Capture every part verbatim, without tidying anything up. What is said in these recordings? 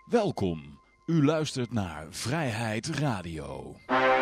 Welkom. U luistert naar Vrijheid Radio.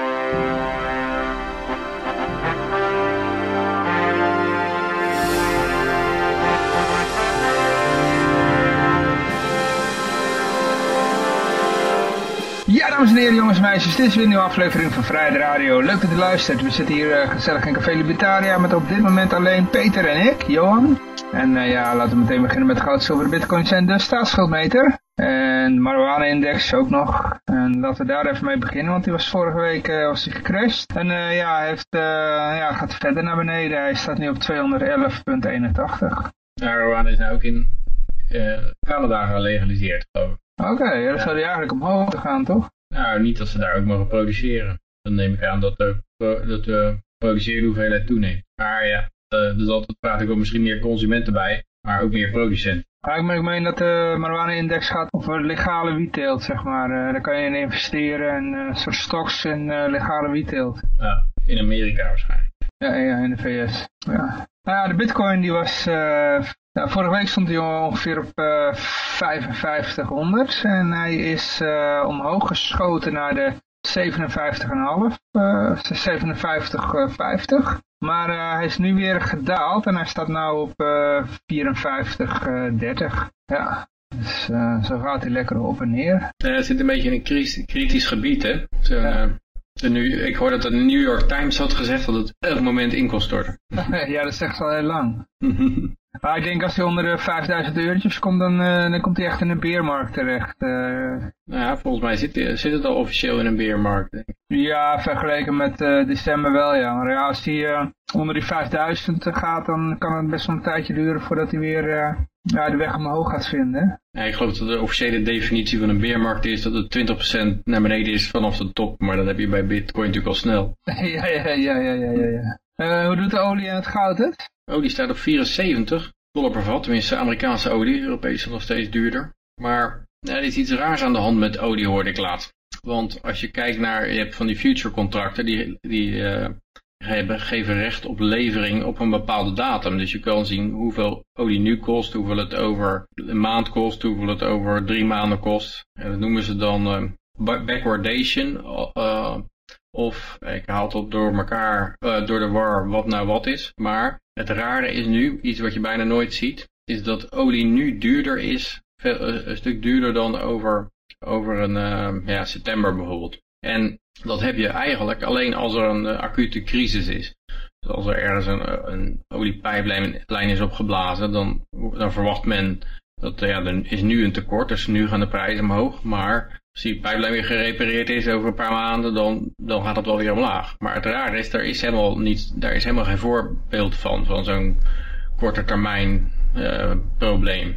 Ja, dames en heren, jongens en meisjes, dit is weer een nieuwe aflevering van Vrijheid Radio. Leuk dat u luistert. We zitten hier uh, gezellig in Café Libertaria met op dit moment alleen Peter en ik, Johan. En uh, ja, laten we meteen beginnen met goud, zilver, bitcoins en de staatsschuldmeter. En de marijuana-index ook nog. En laten we daar even mee beginnen, want die was vorige week uh, was die gecrashed. En uh, ja, hij heeft, uh, ja, gaat verder naar beneden. Hij staat nu op tweehonderdelf komma eenentachtig. Marijuana is nou ook in uh, Canada gelegaliseerd, geloof ik. Oké, okay, ja, dan zou die eigenlijk omhoog gaan, toch? Nou, niet dat ze daar ook mogen produceren. Dan neem ik aan dat de, dat de produceerde hoeveelheid toeneemt. Maar ja, uh, dus altijd praat ik wel misschien meer consumenten bij, maar ook meer producenten. Maar ik meen dat de marijuana-index gaat over legale wietteelt, zeg maar. Uh, daar kan je in investeren en uh, soort stocks in uh, legale wietteelt. Ja, in Amerika waarschijnlijk. Ja, ja, in de V S. Ja. Nou ja, de bitcoin die was... Uh, ja, vorige week stond hij ongeveer op uh, vijfenvijftighonderd en hij is uh, omhoog geschoten naar de zevenenvijftig komma vijf, uh, zevenenvijftig komma vijftig. Maar uh, hij is nu weer gedaald en hij staat nu op uh, vierenvijftig komma dertig. Ja, dus uh, zo gaat hij lekker op en neer. Ja, het zit een beetje in een kritisch gebied, hè. Zo, ja. uh, nu, ik hoorde dat de New York Times had gezegd dat het elk moment in kon storten. Ja, dat zegt ze al heel lang. Maar ik denk als hij onder de vijfduizend eurotjes komt, dan, uh, dan komt hij echt in een beermarkt terecht. Uh, nou ja, volgens mij zit, zit het al officieel in een beermarkt. Denk ik. Ja, vergeleken met uh, december wel, ja. Maar ja, als hij uh, onder die vijfduizend gaat, dan kan het best wel een tijdje duren voordat hij weer uh, ja, de weg omhoog gaat vinden. Ja, ik geloof dat de officiële definitie van een beermarkt is dat het twintig procent naar beneden is vanaf de top. Maar dat heb je bij Bitcoin natuurlijk al snel. ja, ja, ja, ja, ja, ja. Uh, hoe doet de olie en het goud het? Olie staat op vierenzeventig dollar per vat, tenminste Amerikaanse olie, Europese nog steeds duurder. Maar nou, er is iets raars aan de hand met olie, hoorde ik laatst. Want als je kijkt naar, je hebt van die future contracten, die, die uh, geven, geven recht op levering op een bepaalde datum. Dus je kan zien hoeveel olie nu kost, hoeveel het over een maand kost, hoeveel het over drie maanden kost. En dat noemen ze dan uh, backwardation. Uh, Of, ik haal het op door elkaar, uh, door de war wat nou wat is. Maar het rare is nu, iets wat je bijna nooit ziet, is dat olie nu duurder is, veel, uh, een stuk duurder dan over, over een uh, ja, september bijvoorbeeld. En dat heb je eigenlijk alleen als er een uh, acute crisis is. Dus als er ergens een, een oliepijplijn is opgeblazen, dan, dan verwacht men dat uh, ja, er is nu een tekort, dus nu gaan de prijzen omhoog, maar... Als die pijplijn weer gerepareerd is over een paar maanden, dan, dan gaat het wel weer omlaag. Maar het raar is, daar is helemaal, niet, daar is helemaal geen voorbeeld van, van zo'n korte termijn uh, probleem.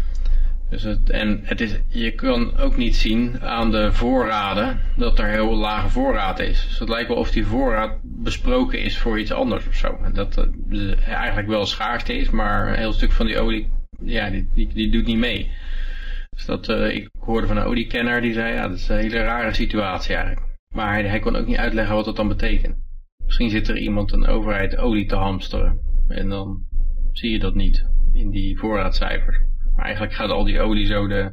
Dus het, en het is, je kan ook niet zien aan de voorraden dat er heel lage voorraad is. Dus het lijkt wel of die voorraad besproken is voor iets anders of zo. En dat uh, eigenlijk wel schaarste is, maar een heel stuk van die olie, ja, die, die, die doet niet mee. Dus dat, uh, ik hoorde van een oliekenner die zei, ja, dat is een hele rare situatie eigenlijk. Maar hij, hij kon ook niet uitleggen wat dat dan betekent. Misschien zit er iemand, een overheid, olie te hamsteren. En dan zie je dat niet in die voorraadcijfers. Maar eigenlijk gaat al die olie zo de,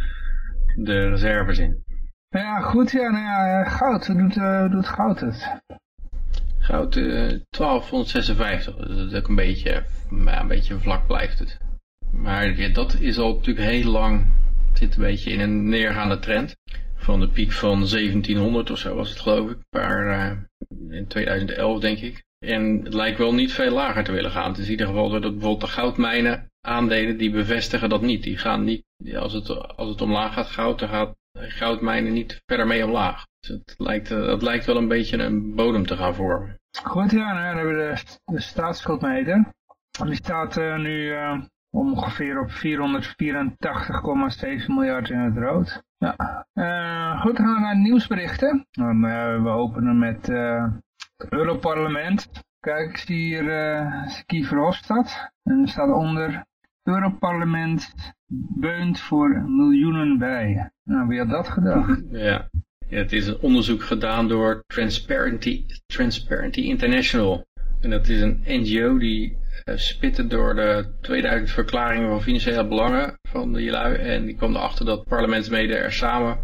de reserves in. Ja, goed, ja, nou ja, goud, hoe doet, uh, doet goud het? Goud, uh, twaalfhonderdzesenvijftig, dus dat is ook een beetje, ja, een beetje vlak blijft het. Maar ja, dat is al natuurlijk heel lang, zit een beetje in een neergaande trend. Van de piek van zeventienhonderd of zo was het geloof ik, maar, uh, in tweeduizend elf denk ik. En het lijkt wel niet veel lager te willen gaan. Het is in ieder geval dat bijvoorbeeld de goudmijnen aandelen, die bevestigen dat niet. Die gaan niet, als het, als het omlaag gaat goud, dan gaat goudmijnen niet verder mee omlaag. Dus het lijkt, het lijkt wel een beetje een bodem te gaan vormen. Goed, ja, nou, dan hebben we de, de staatsschuldmeter. Die staat uh, nu... Uh... ongeveer op vierhonderdvierentachtig komma zeven miljard in het rood. Ja. Uh, goed, dan gaan we naar nieuwsberichten. Dan, uh, we openen met uh, het Europarlement. Kijk, ik zie hier uh, Guy Verhofstadt. En er staat onder: Europarlement beunt voor miljoenen bij. Nou, wie had dat gedacht? Ja. Ja, het is een onderzoek gedaan door Transparency, Transparency International. En dat is een N G O die uh, spitten door de tweeduizend verklaringen van financiële belangen van die lui. En die kwam erachter dat parlementsleden er samen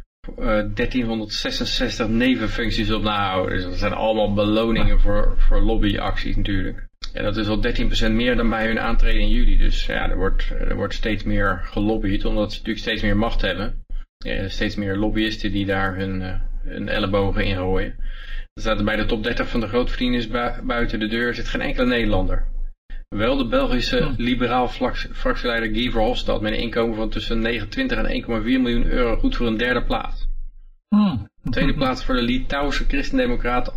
uh, dertienhonderdzesenzestig nevenfuncties op nahouden. Dus dat zijn allemaal beloningen voor, voor lobbyacties natuurlijk. En dat is al dertien procent meer dan bij hun aantreden in juli. Dus ja, er wordt, er wordt steeds meer gelobbyd, omdat ze natuurlijk steeds meer macht hebben. Ja, steeds meer lobbyisten die daar hun, uh, hun ellebogen in gooien. Er staat bij de top dertig van de grootverdieners bu buiten de deur zit geen enkele Nederlander. Wel de Belgische hmm. liberaal fractieleider Guy Verhofstadt met een inkomen van tussen negenentwintig en één komma vier miljoen euro goed voor een derde plaats. Hmm. Tweede plaats voor de Litouwse christendemocraat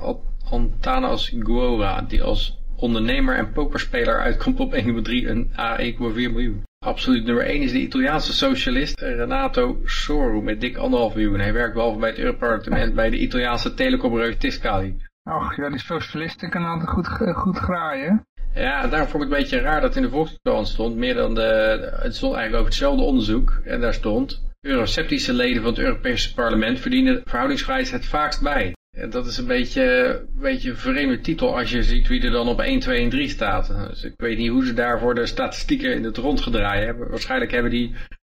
Antanas Guoga, die als ondernemer en pokerspeler uitkomt op één komma drie en één komma vier miljoen. Absoluut nummer één is de Italiaanse socialist Renato Soru met dik anderhalf miljoen. Hij werkt behalve bij het Europarlement bij de Italiaanse telecomreus Tiscali. Och ja, die socialisten kunnen altijd goed, goed graaien. Ja, daarom vond ik het een beetje raar dat in de Volkskrant stond, meer dan de, het stond eigenlijk over hetzelfde onderzoek. En daar stond, euroceptische leden van het Europese parlement verdienen verhoudingsgewijs het vaakst bij. En dat is een beetje, een beetje een vreemde titel als je ziet wie er dan op één, twee en drie staat. Dus ik weet niet hoe ze daarvoor de statistieken in het rond gedraaid hebben. Waarschijnlijk hebben die,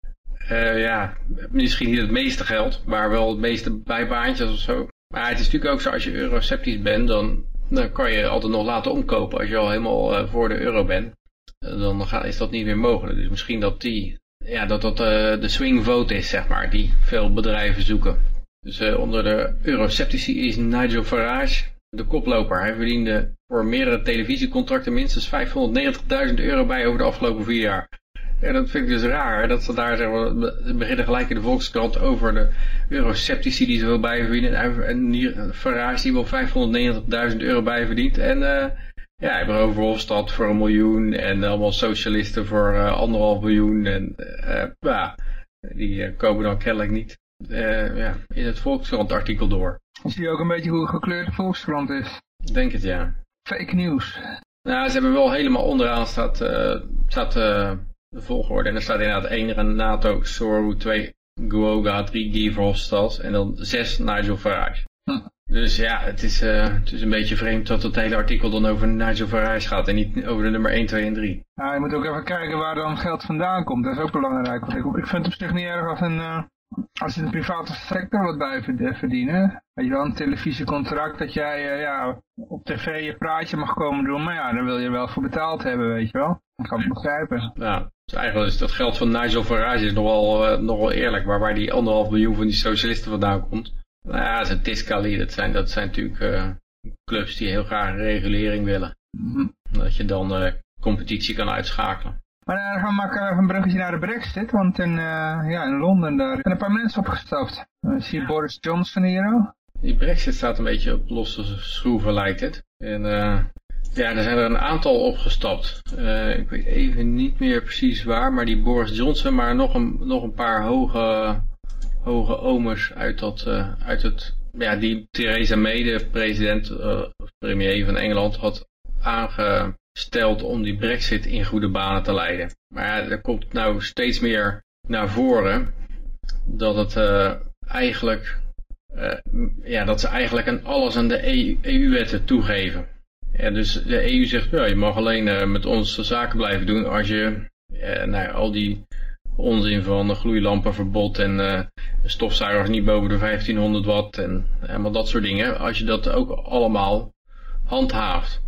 uh, ja, misschien niet het meeste geld, maar wel het meeste bijbaantjes of zo. Maar het is natuurlijk ook zo, als je euroceptisch bent, dan, dan kan je altijd nog laten omkopen. Als je al helemaal uh, voor de euro bent, dan ga, is dat niet meer mogelijk. Dus misschien dat die, ja, dat dat uh, de swing vote is, zeg maar, die veel bedrijven zoeken. Dus uh, onder de euroceptici is Nigel Farage de koploper. Hij verdiende voor meerdere televisiecontracten minstens vijfhonderdnegentigduizend euro bij over de afgelopen vier jaar. En dat vind ik dus raar, dat ze daar zeggen, we beginnen gelijk in de Volkskrant over de euroceptici die zoveel bij verdienen. En hier Farage die wel vijfhonderdnegentigduizend euro bij verdient. En uh, ja, hij heeft over Verhofstadt voor een miljoen en allemaal socialisten voor uh, anderhalf miljoen. En uh, ja, die uh, komen dan kennelijk niet. Uh, ja, in het Volkskrant artikel door. Zie je ook een beetje hoe gekleurd de Volkskrant is? Ik denk het, ja. Fake news. Nou, ze hebben wel helemaal onderaan staat, uh, staat uh, de volgorde. En er staat inderdaad één Renato Soru, twee Guoga, drie Guy Verhofstadt en dan zes Nigel Farage. Hm. Dus ja, het is, uh, het is een beetje vreemd dat het hele artikel dan over Nigel Farage gaat en niet over de nummer één, twee en drie. Nou, je moet ook even kijken waar dan geld vandaan komt. Dat is ook belangrijk. Want ik, ik vind het op zich niet erg als een... Uh... Als je in de private sector wat bij verdienen, weet je wel, een televisiecontract dat jij uh, ja, op tv je praatje mag komen doen, maar ja, daar wil je wel voor betaald hebben, weet je wel. Dat kan ik begrijpen. Ja, dus eigenlijk is dat geld van Nigel Farage is nogal, uh, nogal eerlijk, maar waar die anderhalf miljoen van die socialisten vandaan komt. Nou ja, dat is een Tiscali, dat zijn, dat zijn natuurlijk uh, clubs die heel graag een regulering willen. Mm-hmm. Dat je dan uh, competitie kan uitschakelen. Maar dan gaan we maken even een bruggetje naar de Brexit, want in, uh, ja, in Londen daar zijn een paar mensen opgestapt. Uh, zie je Boris Johnson hier? Die Brexit staat een beetje op losse schroeven, lijkt het. En uh, ja, er zijn er een aantal opgestapt. Uh, ik weet even niet meer precies waar, maar die Boris Johnson, maar nog een, nog een paar hoge, hoge omers uit, dat, uh, uit het, ja, die Theresa May, de president, uh, of premier van Engeland, had aange... stelt om die Brexit in goede banen te leiden. Maar ja, er komt nou steeds meer naar voren dat het uh, eigenlijk, uh, ja, dat ze eigenlijk aan alles aan de E U-wetten toegeven. Ja, dus de E U zegt, ja, je mag alleen uh, met ons zaken blijven doen als je uh, nou, al die onzin van een gloeilampenverbod en uh, stofzuigers niet boven de vijftienhonderd watt en helemaal dat soort dingen, als je dat ook allemaal handhaaft.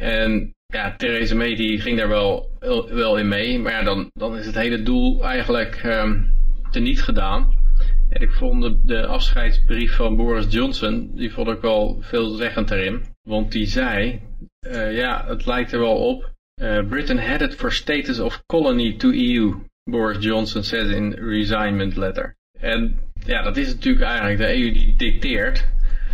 En ja, Theresa May die ging daar wel, wel in mee, maar ja, dan, dan is het hele doel eigenlijk um, teniet gedaan. En ik vond de, de afscheidsbrief van Boris Johnson, die vond ik wel veelzeggend erin. Want die zei, uh, ja, het lijkt er wel op, uh, Britain headed for status of colony to E U, Boris Johnson says in resignment letter. En ja, dat is natuurlijk eigenlijk de E U die dicteert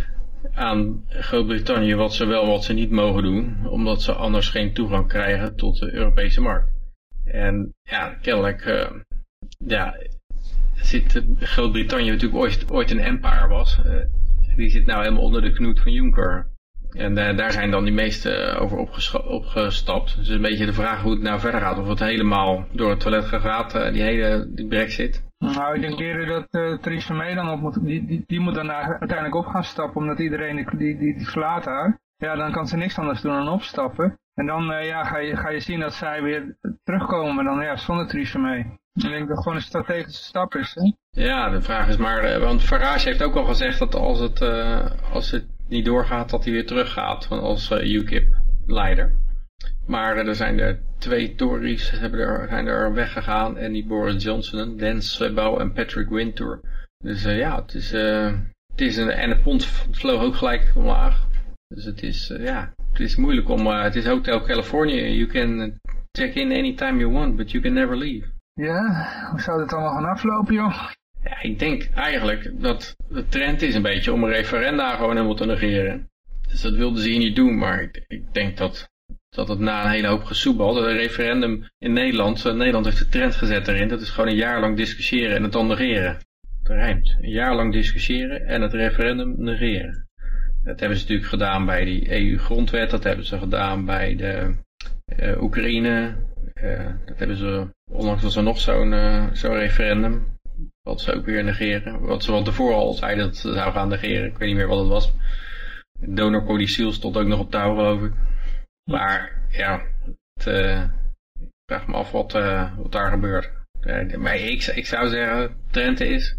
aan Groot-Brittannië wat ze wel wat ze niet mogen doen, omdat ze anders geen toegang krijgen tot de Europese markt. En ja, kennelijk uh, ja, zit Groot-Brittannië natuurlijk ooit, ooit een empire was, uh, die zit nou helemaal onder de knoet van Juncker. En uh, daar zijn dan die meesten over opgestapt. Dus een beetje de vraag hoe het nou verder gaat, of het helemaal door het toilet gaat, uh, die hele die Brexit. Nou, ik denk eerder dat uh, Theresa May dan op moet, die, die, die moet dan uiteindelijk op gaan stappen, omdat iedereen die, die, die, die verlaat haar. Ja, dan kan ze niks anders doen dan opstappen. En dan uh, ja, ga, je, ga je zien dat zij weer terugkomen, maar dan ja, zonder Theresa May. Ik denk dat het gewoon een strategische stap is. Hè? Ja, de vraag is maar, uh, want Farage heeft ook al gezegd dat als het, uh, als het niet doorgaat, dat hij weer teruggaat van als uh, U K I P-leider. Maar uh, er zijn er twee Tories hebben er, zijn er weggegaan en die Boris Johnson, Dan Swabow en Patrick Wintour. Dus uh, ja, het is, uh, het is een, en de pond vloog ook gelijk omlaag. Dus het is, uh, ja, het is moeilijk om, uh, het is Hotel California, you can check in anytime you want, but you can never leave. Ja, hoe zou dit allemaal gaan aflopen, joh? Ja, ik denk eigenlijk dat de trend is een beetje om een referenda gewoon helemaal te negeren. Dus dat wilden ze hier niet doen, maar ik, ik denk dat, dat het na een hele hoop gesoebel, een referendum in Nederland, uh, Nederland heeft de trend gezet erin, dat is gewoon een jaar lang discussiëren en het dan negeren. Dat rijmt. Een jaar lang discussiëren en het referendum negeren. Dat hebben ze natuurlijk gedaan bij die E U-grondwet, dat hebben ze gedaan bij de uh, Oekraïne, uh, dat hebben ze, ondanks was er nog zo'n uh, zo'n referendum, wat ze ook weer negeren. Wat ze van tevoren al zeiden dat ze zou gaan negeren, ik weet niet meer wat het was. Donorcodicil stond ook nog op touw, geloof ik. Maar ja, het, uh, ik vraag me af wat, uh, wat daar gebeurt. Uh, maar ik, ik zou zeggen, trend is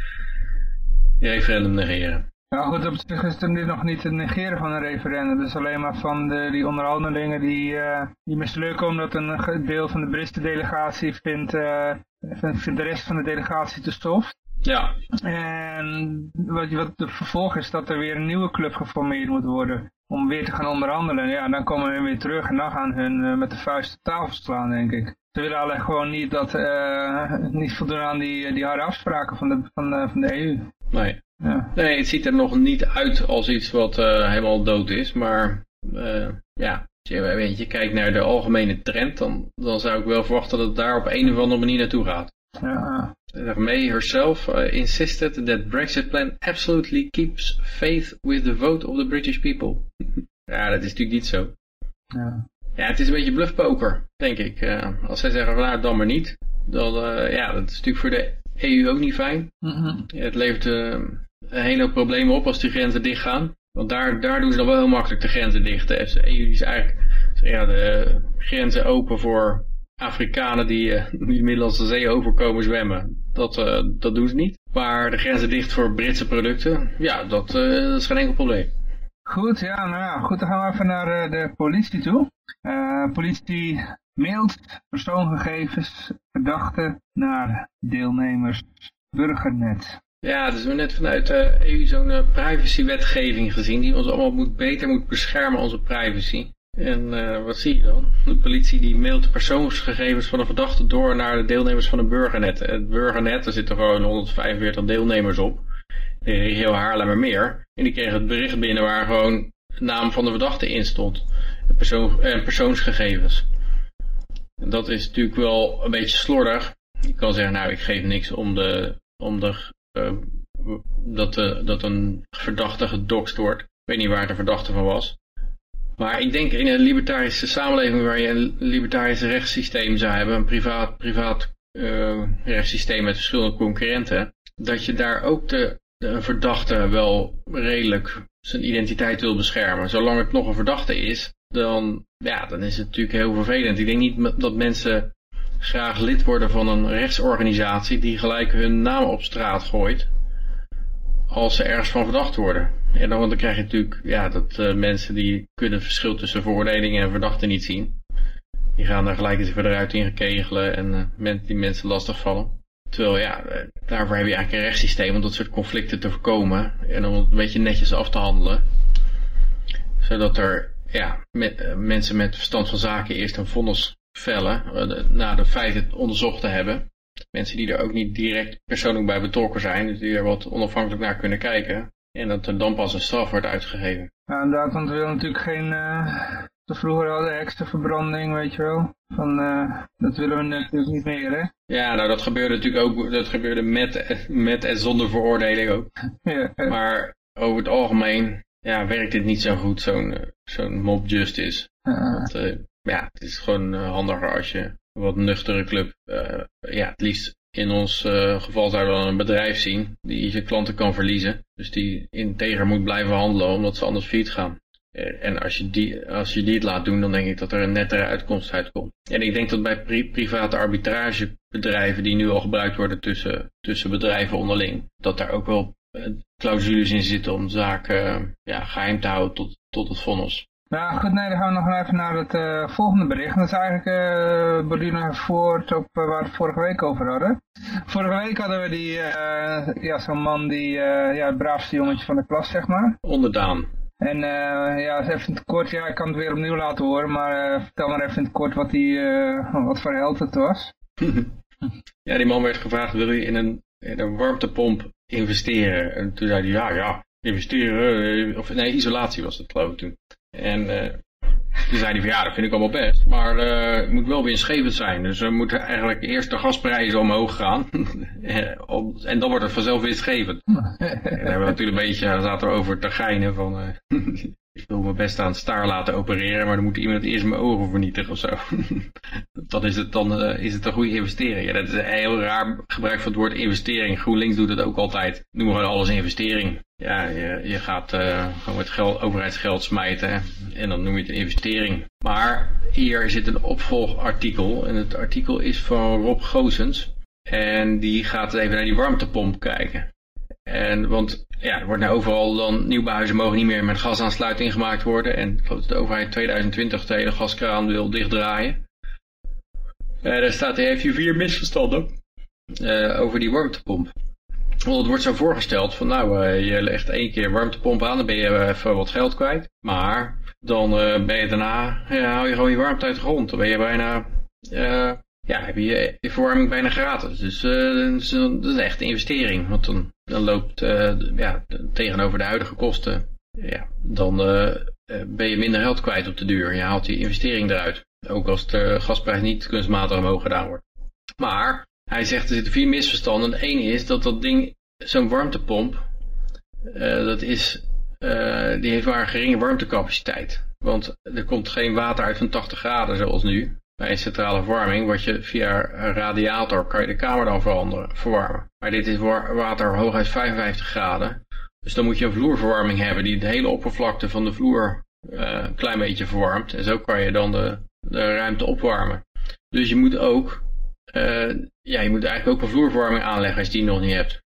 referendum negeren. Nou goed, op zich is het nu nog niet het negeren van een referendum. Het is alleen maar van de, die onderhandelingen die, uh, die mislukken omdat een deel van de Britse delegatie vindt, uh, vindt de rest van de delegatie te stof. Ja. En wat, wat de vervolg is dat er weer een nieuwe club geformeerd moet worden om weer te gaan onderhandelen. Ja, dan komen we weer terug en dan gaan hun uh, met de vuist op tafel slaan, denk ik. Ze willen alleen gewoon niet, dat, uh, niet voldoen aan die, die harde afspraken van de, van, uh, van de E U. Nee. Ja. Nee, het ziet er nog niet uit als iets wat uh, helemaal dood is, maar uh, ja, als je, weet je kijkt naar de algemene trend, dan, dan zou ik wel verwachten dat het daar op een of andere manier naartoe gaat. Ja. May herself uh, insisted that Brexit plan absolutely keeps faith with the vote of the British people. Ja, dat is natuurlijk niet zo. Ja. Ja, het is een beetje bluffpoker, denk ik. Uh, als zij zeggen, nou dan maar niet, dan uh, ja, dat is natuurlijk voor de E U ook niet fijn. Mm-hmm. Ja, het levert uh, een hele hoop problemen op als die grenzen dichtgaan. Want daar, daar doen ze dan wel heel makkelijk de grenzen dicht. De E U is eigenlijk ja, de grenzen open voor Afrikanen die uh, de Middellandse Zee overkomen zwemmen. Dat, uh, dat doen ze niet. Maar de grenzen dicht voor Britse producten, ja, dat, uh, dat is geen enkel probleem. Goed, ja, nou ja, goed, dan gaan we even naar uh, de politie toe. Uh, politie mailt persoonsgegevens, verdachten naar deelnemers Burgernet. Ja, dus we hebben net vanuit de E U zo'n uh, privacywetgeving gezien die ons allemaal moet, beter moet beschermen, onze privacy. En uh, wat zie je dan? De politie die mailt de persoonsgegevens van de verdachte door naar de deelnemers van een Burgernet. Het Burgernet, daar zitten gewoon honderdvijfenveertig deelnemers op. De regio Haarlemmermeer. En die kregen het bericht binnen waar gewoon de naam van de verdachte in stond. En, persoon, en persoonsgegevens. En dat is natuurlijk wel een beetje slordig. Je kan zeggen, nou ik geef niks om de, om de, uh, dat, de, dat een verdachte gedoxt wordt. Ik weet niet waar de verdachte van was. Maar ik denk in een libertarische samenleving waar je een libertarisch rechtssysteem zou hebben, een privaat, privaat uh, rechtssysteem met verschillende concurrenten, dat je daar ook de, de verdachte wel redelijk zijn identiteit wil beschermen. Zolang het nog een verdachte is, dan, ja, dan is het natuurlijk heel vervelend. Ik denk niet dat mensen graag lid worden van een rechtsorganisatie die gelijk hun naam op straat gooit als ze ergens van verdacht worden. En dan, dan krijg je natuurlijk ja, dat uh, mensen die kunnen het verschil tussen veroordelingen en verdachten niet zien. Die gaan daar gelijk eens even eruit in gekegelen en uh, men, die mensen lastig vallen. Terwijl ja, uh, daarvoor heb je eigenlijk een rechtssysteem om dat soort conflicten te voorkomen. En om het een beetje netjes af te handelen. Zodat er ja, met, uh, mensen met verstand van zaken eerst een vonnis vellen. Uh, na de feiten onderzocht te hebben. Mensen die er ook niet direct persoonlijk bij betrokken zijn. Dus die er wat onafhankelijk naar kunnen kijken. En dat er dan pas een straf wordt uitgegeven. Ja, inderdaad, want we willen natuurlijk geen, uh, te vroeger hadden heksenverbranding, weet je wel. Van, uh, dat willen we natuurlijk niet meer, hè. Ja, nou dat gebeurde natuurlijk ook, dat gebeurde met, met en zonder veroordeling ook. Ja, uh. Maar over het algemeen, ja, werkt dit niet zo goed, zo'n uh, zo'n mob justice. Uh. Want, uh, ja, het is gewoon uh, handiger als je een wat nuchtere club, uh, ja, het liefst in ons uh, geval zouden we dan een bedrijf zien die zijn klanten kan verliezen. Dus die integer moet blijven handelen omdat ze anders failliet gaan. En als je, die, als je die het laat doen, dan denk ik dat er een nettere uitkomst uitkomt. En ik denk dat bij pri private arbitragebedrijven die nu al gebruikt worden tussen, tussen bedrijven onderling, dat daar ook wel clausules in zitten om zaken ja, geheim te houden tot, tot het vonnis. Nou goed, nee, dan gaan we nog even naar het uh, volgende bericht. Dat is eigenlijk, uh, borduurt nog even voort op uh, waar we het vorige week over hadden. Vorige week hadden we die, uh, ja, zo'n man die, uh, ja, het braafste jongetje van de klas, zeg maar. Onderdaan. En uh, ja, even in het kort, ja, ik kan het weer opnieuw laten horen, maar uh, vertel maar even in het kort wat, die, uh, wat voor held het was. Ja, die man werd gevraagd, wil je in een, in een warmtepomp investeren? En toen zei hij, ja, ja, investeren, of nee, isolatie was het geloof ik toen. En uh, toen zei hij van, ja, dat vind ik allemaal best, maar uh, het moet wel winstgevend zijn. Dus we moeten eigenlijk eerst de gasprijzen omhoog gaan en dan wordt het vanzelf winstgevend. En dan hebben we natuurlijk een beetje, dan zaten we over te geinen van... Uh, ik wil me best aan het staar laten opereren, maar dan moet iemand eerst mijn ogen vernietigen of zo. Dan is het, dan, uh, is het een goede investering. Ja, dat is een heel raar gebruik van het woord investering. GroenLinks doet het ook altijd. Noemen we alles investering. Ja, je, je gaat uh, gewoon met geld, overheidsgeld smijten en dan noem je het een investering. Maar hier zit een opvolgartikel en het artikel is van Rob Goossens. En die gaat even naar die warmtepomp kijken. En, want ja, er wordt nou overal dan, nieuwbouwhuizen mogen niet meer met gasaansluiting gemaakt worden. En ik geloof dat de overheid tweeduizend twintig de hele gaskraan wil dichtdraaien. Uh, daar staat, hij heeft hier vier misverstanden uh, over die warmtepomp. Want het wordt zo voorgesteld van nou, uh, je legt één keer warmtepomp aan, dan ben je even wat geld kwijt. Maar dan uh, ben je daarna, ja, hou je gewoon je warmte uit de grond. Dan ben je bijna... Uh, Ja, heb je je verwarming bijna gratis. Dus uh, dat is echt een investering. Want dan, dan loopt uh, ja, tegenover de huidige kosten, ja, dan uh, ben je minder geld kwijt op de duur. Je haalt die investering eruit. Ook als de gasprijs niet kunstmatig omhoog gedaan wordt. Maar hij zegt er zitten vier misverstanden. Eén is dat dat ding, zo'n warmtepomp, uh, dat is, uh, die heeft maar een geringe warmtecapaciteit. Want er komt geen water uit van tachtig graden zoals nu. Bij een centrale verwarming, wat je via een radiator kan je de kamer dan veranderen, verwarmen. Maar dit is water hooguit vijfenvijftig graden. Dus dan moet je een vloerverwarming hebben die de hele oppervlakte van de vloer uh, een klein beetje verwarmt. En zo kan je dan de, de ruimte opwarmen. Dus je moet ook, uh, ja, je moet eigenlijk ook een vloerverwarming aanleggen als je die nog niet hebt.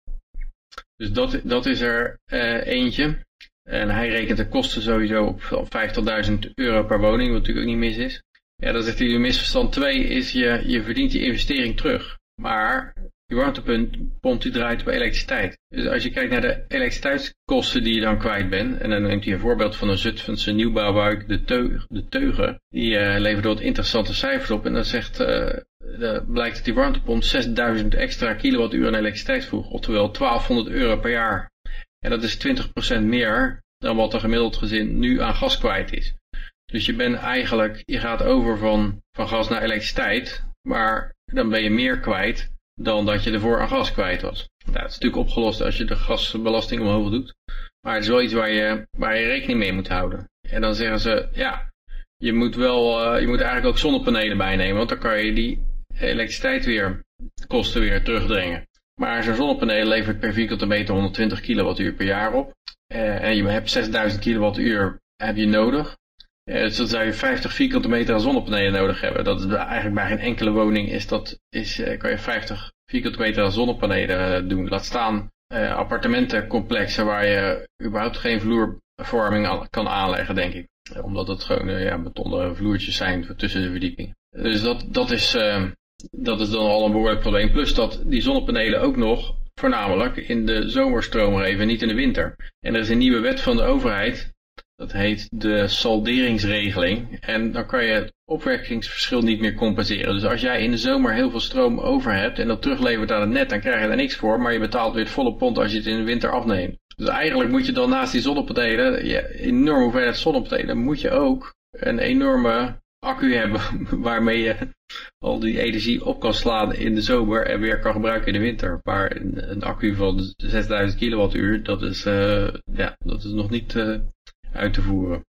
Dus dat, dat is er uh, eentje. En hij rekent de kosten sowieso op vijftigduizend euro per woning, wat natuurlijk ook niet mis is. Ja, dan zegt hij, misverstand twee is, je, je verdient je investering terug. Maar die warmtepomp die draait op elektriciteit. Dus als je kijkt naar de elektriciteitskosten die je dan kwijt bent, en dan neemt hij een voorbeeld van een Zutphense nieuwbouwwijk, de, teug, de Teugen, die uh, levert wat interessante cijfers op. En dan zegt, uh, uh, blijkt dat die warmtepomp zesduizend extra kilowattuur aan elektriciteit voegt, oftewel twaalfhonderd euro per jaar. En dat is twintig procent meer dan wat een gemiddeld gezin nu aan gas kwijt is. Dus je bent eigenlijk, je gaat over van, van gas naar elektriciteit, maar dan ben je meer kwijt dan dat je ervoor aan gas kwijt was. Nou, dat is natuurlijk opgelost als je de gasbelasting omhoog doet. Maar het is wel iets waar je, waar je rekening mee moet houden. En dan zeggen ze, ja, je moet wel, uh, je moet eigenlijk ook zonnepanelen bijnemen, want dan kan je die elektriciteit weer, kosten weer terugdringen. Maar zo'n zonnepaneel levert per vierkante meter honderdtwintig kilowattuur per jaar op. Uh, en je hebt zesduizend kilowattuur heb je nodig. Uh, dus dan zou je vijftig vierkante meter aan zonnepanelen nodig hebben. Dat is eigenlijk bij geen enkele woning is dat, is, uh, kan je vijftig vierkante meter aan zonnepanelen uh, doen. Laat staan uh, appartementencomplexen waar je überhaupt geen vloerverwarming aan, kan aanleggen, denk ik. Uh, omdat het gewoon uh, ja, betonnen vloertjes zijn tussen de verdiepingen. Dus dat, dat, is, uh, dat is dan al een behoorlijk probleem. Plus dat die zonnepanelen ook nog voornamelijk in de zomerstroom geven, niet in de winter. En er is een nieuwe wet van de overheid. Dat heet de salderingsregeling. En dan kan je het opwekkingsverschil niet meer compenseren. Dus als jij in de zomer heel veel stroom over hebt en dat teruglevert aan het net, dan krijg je daar niks voor. Maar je betaalt weer het volle pond als je het in de winter afneemt. Dus eigenlijk moet je dan naast die zonnepanelen, ja, enorme hoeveelheid zonnepanelen, moet je ook een enorme accu hebben waarmee je al die energie op kan slaan in de zomer en weer kan gebruiken in de winter. Maar een, een accu van zesduizend kilowattuur, dat is, uh, ja, dat is nog niet uh, uit te voeren.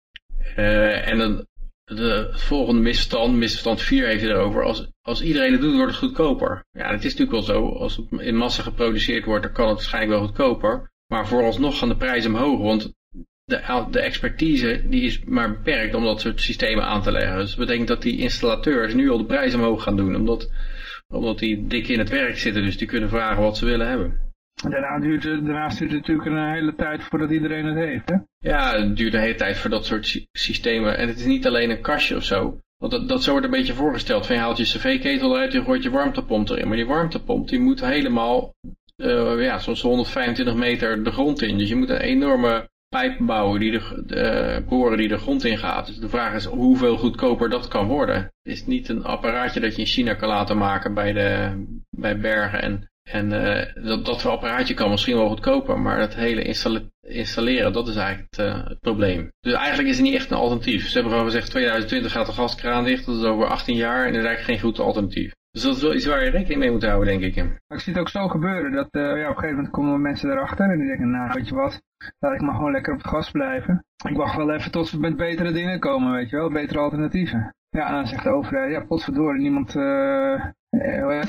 Uh, en dan de volgende misverstand, misverstand vier heeft hij erover, als, als iedereen het doet wordt het goedkoper. Ja, het is natuurlijk wel zo, als het in massa geproduceerd wordt, dan kan het waarschijnlijk wel goedkoper. Maar vooralsnog gaan de prijzen omhoog, want de, de expertise die is maar beperkt om dat soort systemen aan te leggen. Dus dat betekent dat die installateurs nu al de prijs omhoog gaan doen. Omdat, omdat die dik in het werk zitten, dus die kunnen vragen wat ze willen hebben. Daarna duurt, daarnaast duurt het natuurlijk een hele tijd voordat iedereen het heeft, hè? Ja, het duurt een hele tijd voor dat soort systemen. En het is niet alleen een kastje of zo. Want dat, dat zo wordt een beetje voorgesteld. Van je haalt je cv-ketel eruit en gooit je warmtepomp erin. Maar die warmtepomp die moet helemaal, uh, ja, zoals honderdvijfentwintig meter de grond in. Dus je moet een enorme pijp bouwen, die de, de, boren die de grond in gaat. Dus de vraag is hoeveel goedkoper dat kan worden. Het is niet een apparaatje dat je in China kan laten maken bij, de, bij bergen. En, en uh, dat, dat apparaatje kan misschien wel goedkoper, maar het hele installe, installeren, dat is eigenlijk het, uh, het probleem. Dus eigenlijk is het niet echt een alternatief. Ze hebben gewoon gezegd tweeduizend twintig gaat de gaskraan dicht, dat is over achttien jaar en dat is eigenlijk geen goed alternatief. Dus dat is wel iets waar je rekening mee moet houden, denk ik. Ik zie het ook zo gebeuren, dat uh, ja, op een gegeven moment komen mensen erachter en die denken, nou weet je wat, laat ik maar gewoon lekker op het gas blijven. Ik wacht wel even tot ze met betere dingen komen, weet je wel, betere alternatieven. Ja, en dan zegt de overheid, ja potverdorie, niemand, uh, uh,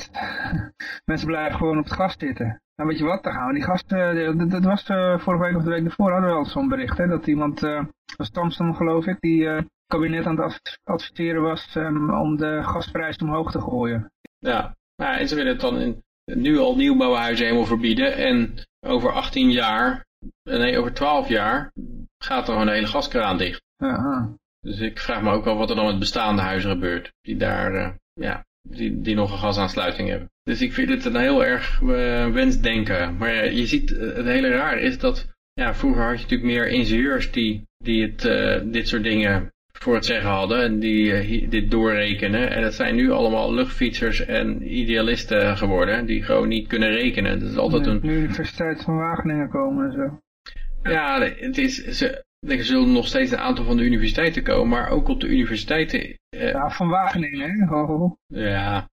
mensen blijven gewoon op het gas zitten. Nou weet je wat, dan gaan we die gas, uh, dat, dat was uh, vorige week of de week ervoor, hadden we al zo'n bericht, hè, dat iemand, uh, was Thompson geloof ik, die uh, kabinet aan het adviseren was um, om de gasprijs omhoog te gooien. Ja, nou, en ze willen het dan in, nu al nieuwbouwhuizen helemaal verbieden en over achttien jaar, nee over twaalf jaar, gaat er gewoon de hele gaskraan dicht. Uh-huh. Dus ik vraag me ook wel wat er dan met bestaande huizen gebeurt, die daar, uh, ja, die, die nog een gasaansluiting hebben. Dus ik vind het een heel erg uh, wensdenken. Maar uh, je ziet, uh, het hele raar is dat, ja, vroeger had je natuurlijk meer ingenieurs die, die het, uh, dit soort dingen voor het zeggen hadden en die uh, dit doorrekenen. En dat zijn nu allemaal luchtfietsers en idealisten geworden, die gewoon niet kunnen rekenen. Dat is altijd een... De Universiteit van Wageningen komen en zo. Ja, het is... Ze, er zullen nog steeds een aantal van de universiteiten komen, maar ook op de universiteiten... Uh, ja, van Wageningen, hè? Oh. Ja,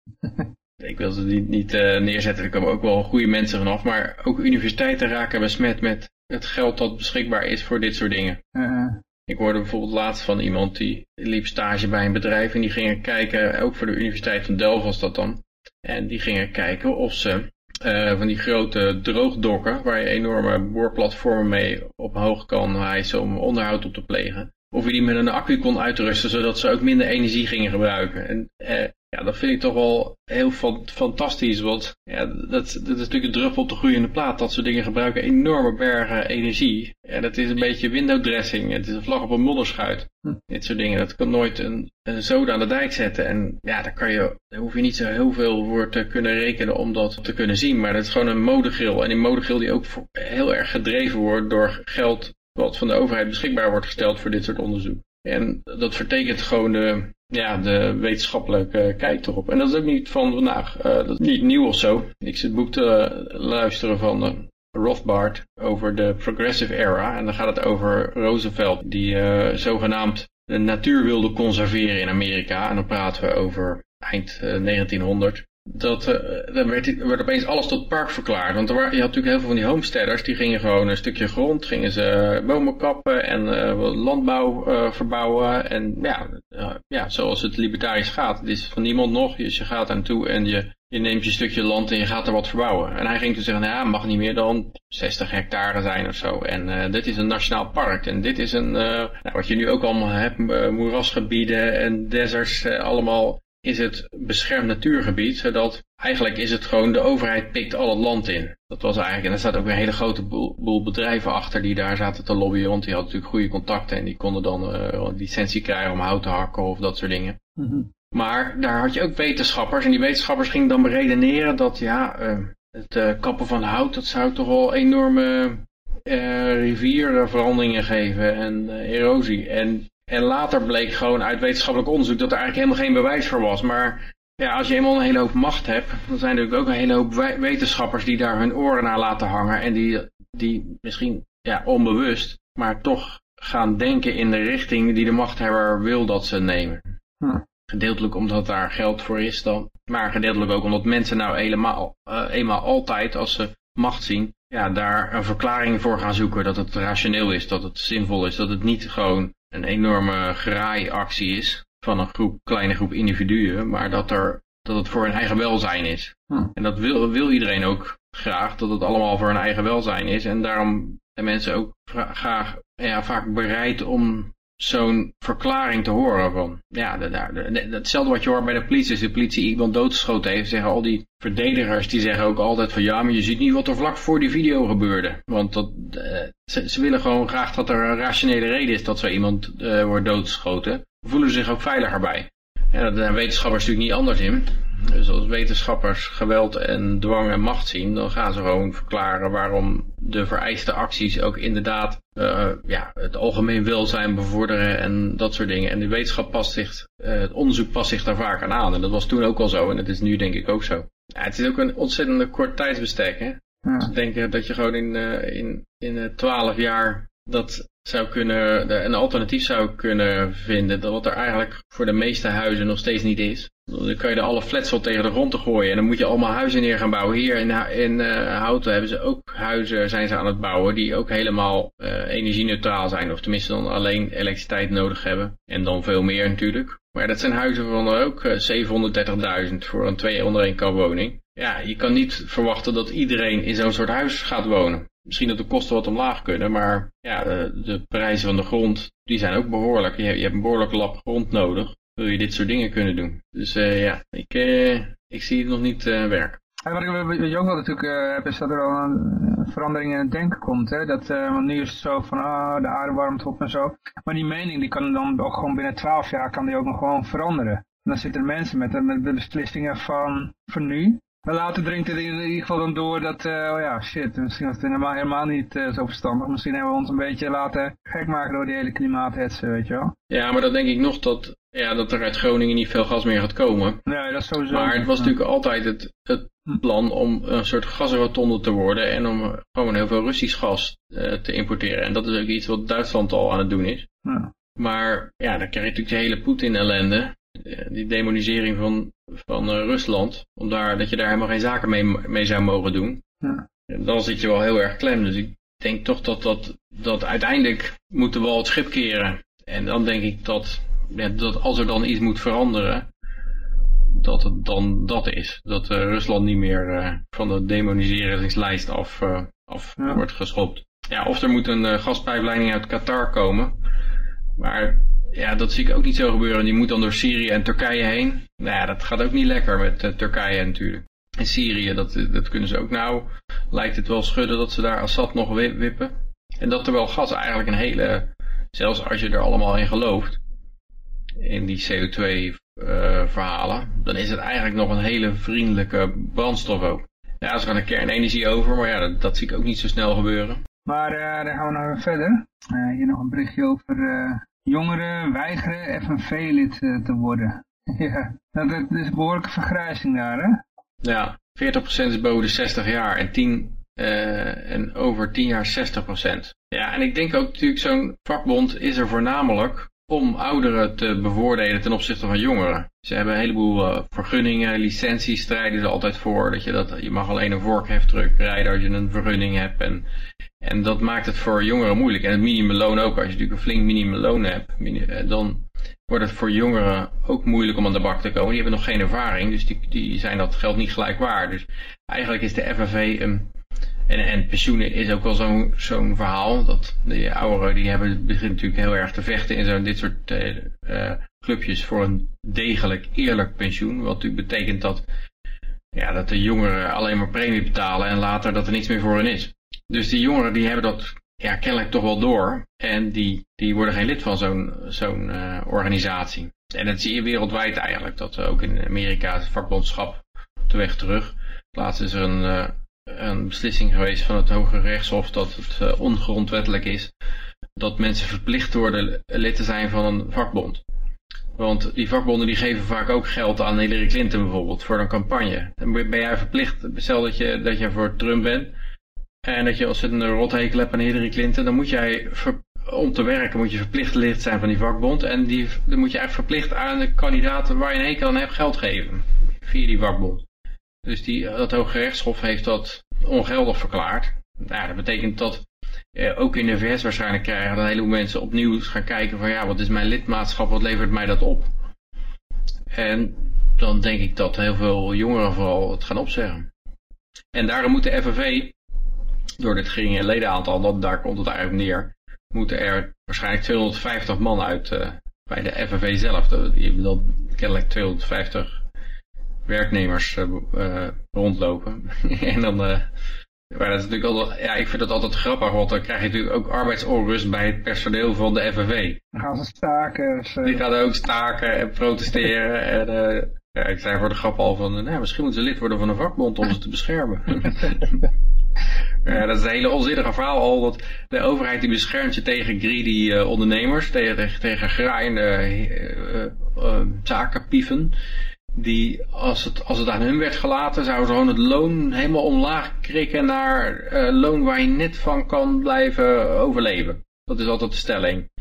ik wil ze niet, niet uh, neerzetten, er komen ook wel goede mensen vanaf, maar ook universiteiten raken besmet met het geld dat beschikbaar is voor dit soort dingen. Uh. Ik hoorde bijvoorbeeld laatst van iemand die liep stage bij een bedrijf en die gingen kijken, ook voor de Universiteit van Delft was dat dan, en die gingen kijken of ze... Uh, van die grote droogdokken, waar je enorme boorplatformen mee op hoog kan hijsen om onderhoud op te plegen. Of je die met een accu kon uitrusten, zodat ze ook minder energie gingen gebruiken. En uh, ja, dat vind ik toch wel heel fantastisch, want ja, dat, dat is natuurlijk een druppel op de gloeiende plaat. Dat soort dingen gebruiken enorme bergen energie. En dat is een beetje window dressing, het is een vlag op een modderschuit. Hm. Dit soort dingen, dat kan nooit een, een zoden aan de dijk zetten. En ja, daar, kan je, daar hoef je niet zo heel veel voor te kunnen rekenen om dat te kunnen zien. Maar dat is gewoon een modegril. En een modegril die ook voor, heel erg gedreven wordt door geld wat van de overheid beschikbaar wordt gesteld voor dit soort onderzoek. En dat vertekent gewoon de, ja, de wetenschappelijke kijk erop. En dat is ook niet van vandaag, uh, dat is niet nieuw of zo. Ik zit boek te luisteren van uh, Rothbard over de Progressive Era. En dan gaat het over Roosevelt, die uh, zogenaamd de natuur wilde conserveren in Amerika. En dan praten we over eind uh, negentienhonderd. Dat, uh, dan werd, werd opeens alles tot park verklaard. Want er waren, je had natuurlijk heel veel van die homesteaders, die gingen gewoon een stukje grond, gingen ze bomen kappen en uh, landbouw uh, verbouwen. En ja, uh, ja, zoals het libertarisch gaat. Het is van niemand nog, dus je gaat aan toe en je, je neemt je stukje land en je gaat er wat verbouwen. En hij ging toen zeggen, nou ja, mag niet meer dan zestig hectare zijn of zo. En uh, dit is een nationaal park en dit is een, uh, nou, wat je nu ook allemaal hebt, uh, moerasgebieden en deserts, uh, allemaal... is het beschermd natuurgebied, zodat eigenlijk is het gewoon de overheid pikt al het land in. Dat was eigenlijk, en er staat ook een hele grote boel, boel bedrijven achter die daar zaten te lobbyen, want die hadden natuurlijk goede contacten en die konden dan uh, licentie krijgen om hout te hakken of dat soort dingen. Mm-hmm. Maar daar had je ook wetenschappers en die wetenschappers gingen dan beredeneren dat ja, uh, het uh, kappen van hout, dat zou toch wel enorme uh, rivierveranderingen geven en uh, erosie. En En later bleek gewoon uit wetenschappelijk onderzoek dat er eigenlijk helemaal geen bewijs voor was. Maar ja, als je eenmaal een hele hoop macht hebt, dan zijn er ook een hele hoop wetenschappers die daar hun oren naar laten hangen. En die, die misschien ja, onbewust, maar toch gaan denken in de richting die de machthebber wil dat ze nemen. Hm. Gedeeltelijk omdat daar geld voor is dan. Maar gedeeltelijk ook omdat mensen nou helemaal, uh, eenmaal altijd als ze macht zien, ja, daar een verklaring voor gaan zoeken. Dat het rationeel is, dat het zinvol is, dat het niet gewoon een enorme graaiactie is van een groep, kleine groep individuen, maar dat, er, dat het voor hun eigen welzijn is. Hm. En dat wil, wil iedereen ook graag, dat het allemaal voor hun eigen welzijn is. En daarom zijn mensen ook graag, ja, vaak bereid om zo'n verklaring te horen van, ja, de, de, de, hetzelfde wat je hoort bij de politie, als de politie iemand doodgeschoten heeft, zeggen al die verdedigers, die zeggen ook altijd van, ja, maar je ziet niet wat er vlak voor die video gebeurde. Want dat, uh, ze, ze willen gewoon graag dat er een rationele reden is dat zo iemand uh, wordt doodgeschoten. Voelen ze zich ook veiliger bij. Ja, dat zijn wetenschappers natuurlijk niet anders in. Dus als wetenschappers geweld en dwang en macht zien, dan gaan ze gewoon verklaren waarom de vereiste acties ook inderdaad uh, ja, het algemeen welzijn bevorderen en dat soort dingen. En de wetenschap past zich, uh, het onderzoek past zich daar vaak aan aan. En dat was toen ook al zo en dat is nu denk ik ook zo. Ja, het is ook een ontzettende kort tijdsbestek. Hè? Ja. Dus ik denk dat je gewoon in, uh, in, in twaalf jaar dat zou kunnen, een alternatief zou kunnen vinden, dat wat er eigenlijk voor de meeste huizen nog steeds niet is. Dan kan je er alle flats wel tegen de grond te gooien en dan moet je allemaal huizen neer gaan bouwen. Hier in, in uh, Houten hebben ze ook huizen, zijn ze aan het bouwen, die ook helemaal uh, energie-neutraal zijn. Of tenminste dan alleen elektriciteit nodig hebben. En dan veel meer natuurlijk. Maar dat zijn huizen van ook uh, zevenhonderddertigduizend voor een twee onder één kap woning. Ja, je kan niet verwachten dat iedereen in zo'n soort huis gaat wonen. Misschien dat de kosten wat omlaag kunnen, maar ja, de, de prijzen van de grond, die zijn ook behoorlijk. Je, je hebt een behoorlijke lap grond nodig, wil je dit soort dingen kunnen doen. Dus uh, ja, ik, uh, ik zie het nog niet uh, werken. En wat, ik, wat je ook wel natuurlijk uh, hebt, is dat er al een verandering in het denken komt. Hè? Dat, uh, want nu is het zo van, ah, oh, de aarde warmt op en zo. Maar die mening, die kan dan ook gewoon binnen twaalf jaar, kan die ook nog gewoon veranderen. En dan zitten er mensen met, met de beslissingen van, van nu. Maar later dringt het in ieder geval dan door dat, uh, oh ja, shit, misschien was het helemaal, helemaal niet uh, zo verstandig. Misschien hebben we ons een beetje laten gek maken door die hele klimaathetsen, weet je wel. Ja, maar dan denk ik nog dat, ja, dat er uit Groningen niet veel gas meer gaat komen. Nee, dat is sowieso. Maar het was ja. natuurlijk altijd het, het plan om een soort gasrotonde te worden en om gewoon heel veel Russisch gas uh, te importeren. En dat is ook iets wat Duitsland al aan het doen is. Ja. Maar ja, dan krijg je natuurlijk de hele Poetin-ellende. Die demonisering van, van uh, Rusland, om daar, dat je daar helemaal geen zaken mee, mee zou mogen doen. Ja. Dan zit je wel heel erg klem. Dus ik denk toch dat, dat, dat uiteindelijk moeten we al het schip keren. En dan denk ik dat, ja, dat als er dan iets moet veranderen, dat het dan dat is. Dat uh, Rusland niet meer uh, van de demoniseringslijst af, uh, af ja. wordt geschopt. Ja, of er moet een uh, gaspijpleiding uit Qatar komen. Maar ja, dat zie ik ook niet zo gebeuren. Die moet dan door Syrië en Turkije heen. Nou ja, dat gaat ook niet lekker met uh, Turkije natuurlijk. En Syrië, dat, dat kunnen ze ook nou. Lijkt het wel schudden dat ze daar Assad nog wippen. En dat terwijl gas eigenlijk een hele, zelfs als je er allemaal in gelooft, in die C O twee verhalen, uh, dan is het eigenlijk nog een hele vriendelijke brandstof ook. Ja, ze gaan de kernenergie over, maar ja, dat, dat zie ik ook niet zo snel gebeuren. Maar uh, dan gaan we nog verder. Uh, hier nog een berichtje over uh, jongeren weigeren F N V-lid uh, te worden. Ja, dat, dat is een behoorlijke vergrijzing daar, hè? Ja, veertig procent is boven de zestig jaar en, tien, uh, en over tien jaar zestig procent. Ja, en ik denk ook natuurlijk zo'n vakbond is er voornamelijk om ouderen te bevoordelen ten opzichte van jongeren. Ze hebben een heleboel uh, vergunningen, licenties, strijden ze altijd voor. Dat je, dat, je mag alleen een vorkheftruck rijden als je een vergunning hebt. En, en dat maakt het voor jongeren moeilijk. En het minimumloon ook. Als je natuurlijk een flink minimumloon hebt, dan wordt het voor jongeren ook moeilijk om aan de bak te komen. Die hebben nog geen ervaring, dus die, die zijn dat geld niet gelijk waard. Dus eigenlijk is de F N V... Um, En, en pensioenen is ook wel zo'n zo'n verhaal. Dat de ouderen die hebben begint natuurlijk heel erg te vechten in zo'n dit soort uh, clubjes voor een degelijk eerlijk pensioen. Wat natuurlijk betekent dat, ja, dat de jongeren alleen maar premie betalen en later dat er niks meer voor hen is. Dus die jongeren die hebben dat ja, kennelijk toch wel door. En die, die worden geen lid van zo'n zo'n uh, organisatie. En dat zie je wereldwijd eigenlijk. Dat uh, ook in Amerika het vakbondschap op de weg terug. Laatst is er een... Uh, een beslissing geweest van het Hoge Rechtshof dat het uh, ongrondwettelijk is dat mensen verplicht worden lid te zijn van een vakbond. Want die vakbonden die geven vaak ook geld aan Hillary Clinton bijvoorbeeld voor een campagne. Dan ben jij verplicht, stel dat je, dat je voor Trump bent en dat je ontzettend een rothekel hebt aan Hillary Clinton, dan moet jij, ver, om te werken moet je verplicht lid zijn van die vakbond en die, dan moet je eigenlijk verplicht aan de kandidaten waar je een hekel aan hebt geld geven via die vakbond. Dus die, dat Hoge Rechtshof heeft dat ongeldig verklaard. Nou, dat betekent dat eh, ook in de V S waarschijnlijk krijgen dat een heleboel mensen opnieuw gaan kijken van ja, wat is mijn lidmaatschap, wat levert mij dat op? En dan denk ik dat heel veel jongeren vooral het gaan opzeggen. En daarom moet de F N V, door dit geringe ledenaantal, dat, daar komt het eigenlijk neer, moeten er waarschijnlijk tweehonderdvijftig man uit uh, bij de F N V zelf. Dat, je bedoelt kennelijk tweehonderdvijftig werknemers uh, uh, rondlopen. En dan, uh, maar dat is natuurlijk altijd, ja, ik vind dat altijd grappig, want dan krijg je natuurlijk ook arbeidsonrust bij het personeel van de F N V. Dan gaan ze staken. Dus, uh... Die gaan ook staken en protesteren. En, uh, ja, ik zei voor de grap al van, nou, misschien moeten ze lid worden van een vakbond om ze te beschermen. Ja, dat is een hele onzinnige verhaal al, dat de overheid die beschermt je tegen greedy uh, ondernemers, tegen, tegen, tegen graaiende uh, uh, zakenpieven, die als het, als het aan hun werd gelaten, zouden ze gewoon het loon helemaal omlaag krikken naar uh, loon waar je net van kan blijven overleven. Dat is altijd de stelling.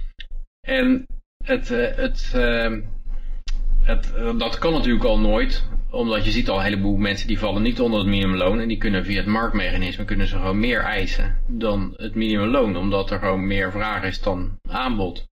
En het, uh, het, uh, het, uh, dat kan natuurlijk al nooit, omdat je ziet al een heleboel mensen die vallen niet onder het minimumloon en die kunnen via het marktmechanisme kunnen ze gewoon meer eisen dan het minimumloon, omdat er gewoon meer vraag is dan aanbod.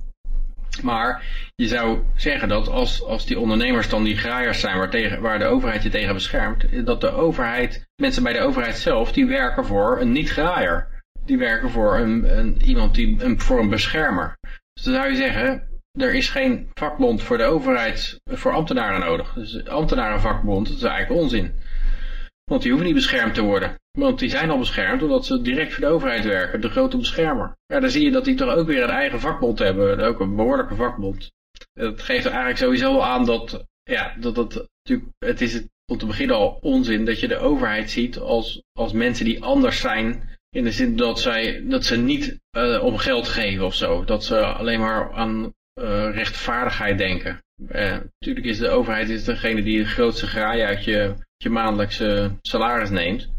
Maar je zou zeggen dat als, als die ondernemers dan die graaiers zijn waar, tegen, waar de overheid je tegen beschermt, dat de overheid, mensen bij de overheid zelf, die werken voor een niet-graaier. Die werken voor een, een, iemand die, een, voor een beschermer. Dus dan zou je zeggen, er is geen vakbond voor de overheid, voor ambtenaren nodig. Dus ambtenarenvakbond, dat is eigenlijk onzin. Want die hoeven niet beschermd te worden. Want die zijn al beschermd omdat ze direct voor de overheid werken, de grote beschermer. Ja, dan zie je dat die toch ook weer een eigen vakbond hebben, ook een behoorlijke vakbond. Dat geeft er eigenlijk sowieso aan dat, ja, dat het natuurlijk, het is het, om te beginnen al onzin dat je de overheid ziet als, als mensen die anders zijn, in de zin dat, zij, dat ze niet uh, om geld geven of zo. Dat ze alleen maar aan uh, rechtvaardigheid denken. Uh, natuurlijk is de overheid is degene die de grootste graai uit je, je maandelijkse salaris neemt.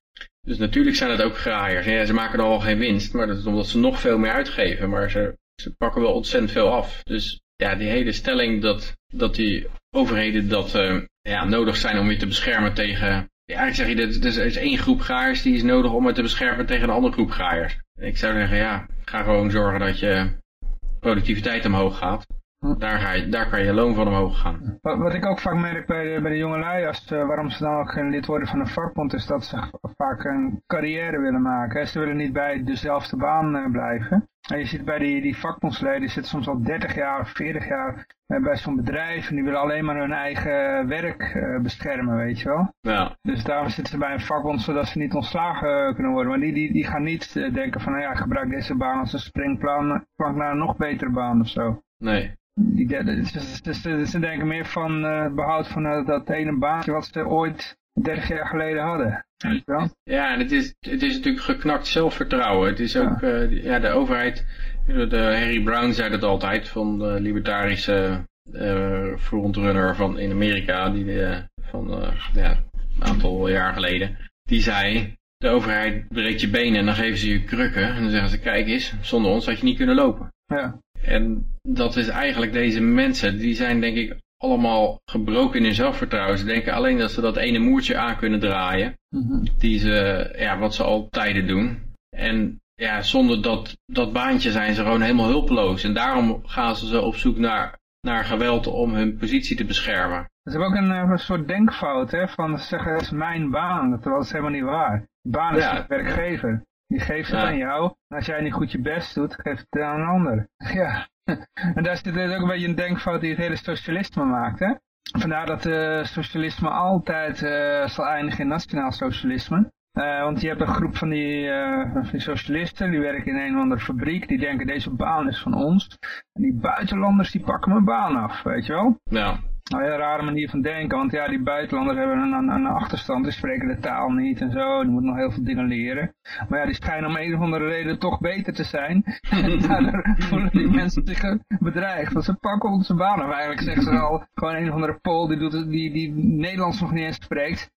Dus natuurlijk zijn het ook graaiers. Ja, ze maken dan wel geen winst, maar dat is omdat ze nog veel meer uitgeven. Maar ze, ze pakken wel ontzettend veel af. Dus ja, die hele stelling dat, dat die overheden dat uh, ja, nodig zijn om je te beschermen tegen... Ja, eigenlijk zeg je, er is één groep graaiers die is nodig om je te beschermen tegen een andere groep graaiers. Ik zou zeggen, ja, ga gewoon zorgen dat je productiviteit omhoog gaat. Daar, ga je, daar kan je loon van omhoog gaan. Wat, wat ik ook vaak merk bij de, bij de jongelui, als, uh, waarom ze dan ook geen lid worden van een vakbond, is dat ze vaak een carrière willen maken. Ze willen niet bij dezelfde baan uh, blijven. En je ziet bij die, die vakbondsleden, die zitten soms al dertig jaar of veertig jaar uh, bij zo'n bedrijf en die willen alleen maar hun eigen werk uh, beschermen, weet je wel. Ja. Dus daarom zitten ze bij een vakbond zodat ze niet ontslagen uh, kunnen worden. Maar die, die, die gaan niet uh, denken van, nou ja, gebruik deze baan als een springplank naar een nog betere baan of zo. Nee. Die, dus, dus, dus, ze denken meer van uh, het behoud van uh, dat ene baantje wat ze ooit dertig jaar geleden hadden. Ja, ja en het is, het is natuurlijk geknakt zelfvertrouwen. Het is ook, ja, uh, ja de overheid, de Harry Brown zei dat altijd, van de libertarische uh, frontrunner van in Amerika, die uh, van uh, ja, een aantal jaar geleden, die zei, de overheid breekt je benen en dan geven ze je krukken en dan zeggen ze, kijk eens, zonder ons had je niet kunnen lopen. Ja. En dat is eigenlijk deze mensen, die zijn denk ik allemaal gebroken in hun zelfvertrouwen. Ze denken alleen dat ze dat ene moertje aan kunnen draaien, mm-hmm. die ze, ja, wat ze al tijden doen. En ja, zonder dat, dat baantje zijn ze gewoon helemaal hulpeloos. En daarom gaan ze zo op zoek naar, naar geweld om hun positie te beschermen. Ze hebben ook een, een soort denkfout, hè, van ze zeggen, dat is mijn baan, terwijl dat is helemaal niet waar. De baan is ja. de werkgever. Die geeft het ja. aan jou. En als jij niet goed je best doet, geeft het aan een ander. Ja. En daar zit ook een beetje een denkfout die het hele socialisme maakt. Hè? Vandaar dat uh, socialisme altijd uh, zal eindigen in nationaal socialisme. Uh, want je hebt een groep van die, uh, van die socialisten, die werken in een of andere fabriek. Die denken, deze baan is van ons. En die buitenlanders, die pakken mijn baan af, weet je wel? Ja. Nou ja, een rare manier van denken, want ja, die buitenlanders hebben een, een, een achterstand, die spreken de taal niet en zo, die moeten nog heel veel dingen leren. Maar ja, die schijnen om een of andere reden toch beter te zijn. En daardoor voelen die mensen zich bedreigd, want ze pakken onze baan af. Eigenlijk zeggen ze al, gewoon een of andere Pool die, doet, die, die Nederlands nog niet eens spreekt,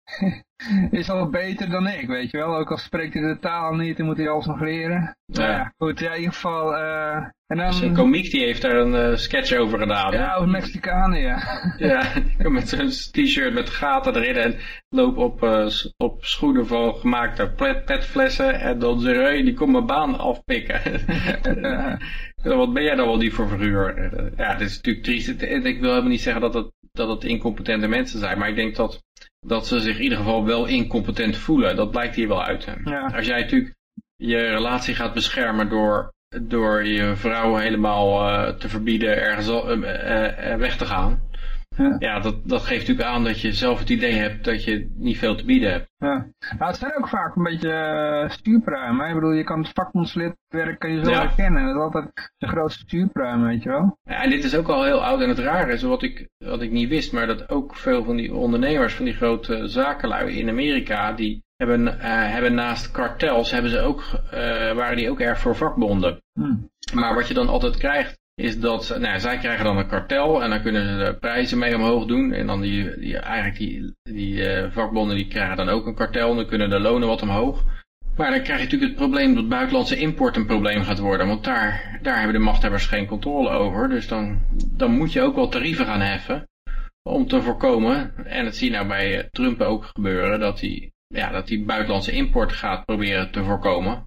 is al beter dan ik, weet je wel. Ook al spreekt hij de taal niet, dan moet hij alles nog leren. Ja. Nou ja, goed, ja, in ieder geval... Uh, En dan... Dus een komiek die heeft daar een uh, sketch over gedaan. Ja, over Mexicanen, ja. Ja, met zo'n t-shirt met gaten erin en loop op, uh, op schoenen van gemaakte pet petflessen en dan zeggen, hey, die komt mijn baan afpikken. Wat ben jij dan wel die voor figuur? Ja, het is natuurlijk triest. Ik wil helemaal niet zeggen dat het, dat het incompetente mensen zijn, maar ik denk dat, dat ze zich in ieder geval wel incompetent voelen. Dat blijkt hier wel uit. Ja. Als jij natuurlijk je relatie gaat beschermen door... door je vrouw helemaal uh, te verbieden ergens uh, uh, uh, weg te gaan. Ja, ja dat, dat geeft natuurlijk aan dat je zelf het idee hebt dat je niet veel te bieden hebt. Ja. Nou, het zijn ook vaak een beetje uh, stuurpruimen. Ik bedoel, je kan het vakbondslidwerk kan je zo ja. herkennen. Dat is altijd de grootste stuurpruim, weet je wel. Ja, en dit is ook al heel oud en het rare is wat ik, wat ik niet wist, maar dat ook veel van die ondernemers, van die grote zakenlui in Amerika, die hebben, uh, hebben naast kartels, hebben ze ook, uh, waren die ook erg voor vakbonden. Hmm. Maar wat je dan altijd krijgt, is dat, nou, zij krijgen dan een kartel en dan kunnen ze de prijzen mee omhoog doen. En dan die, die eigenlijk die, die uh, vakbonden die krijgen dan ook een kartel en dan kunnen de lonen wat omhoog. Maar dan krijg je natuurlijk het probleem dat buitenlandse import een probleem gaat worden. Want daar, daar hebben de machthebbers geen controle over. Dus dan, dan moet je ook wel tarieven gaan heffen om te voorkomen. En dat zie je nou bij Trump ook gebeuren, dat hij, ja, dat hij buitenlandse import gaat proberen te voorkomen.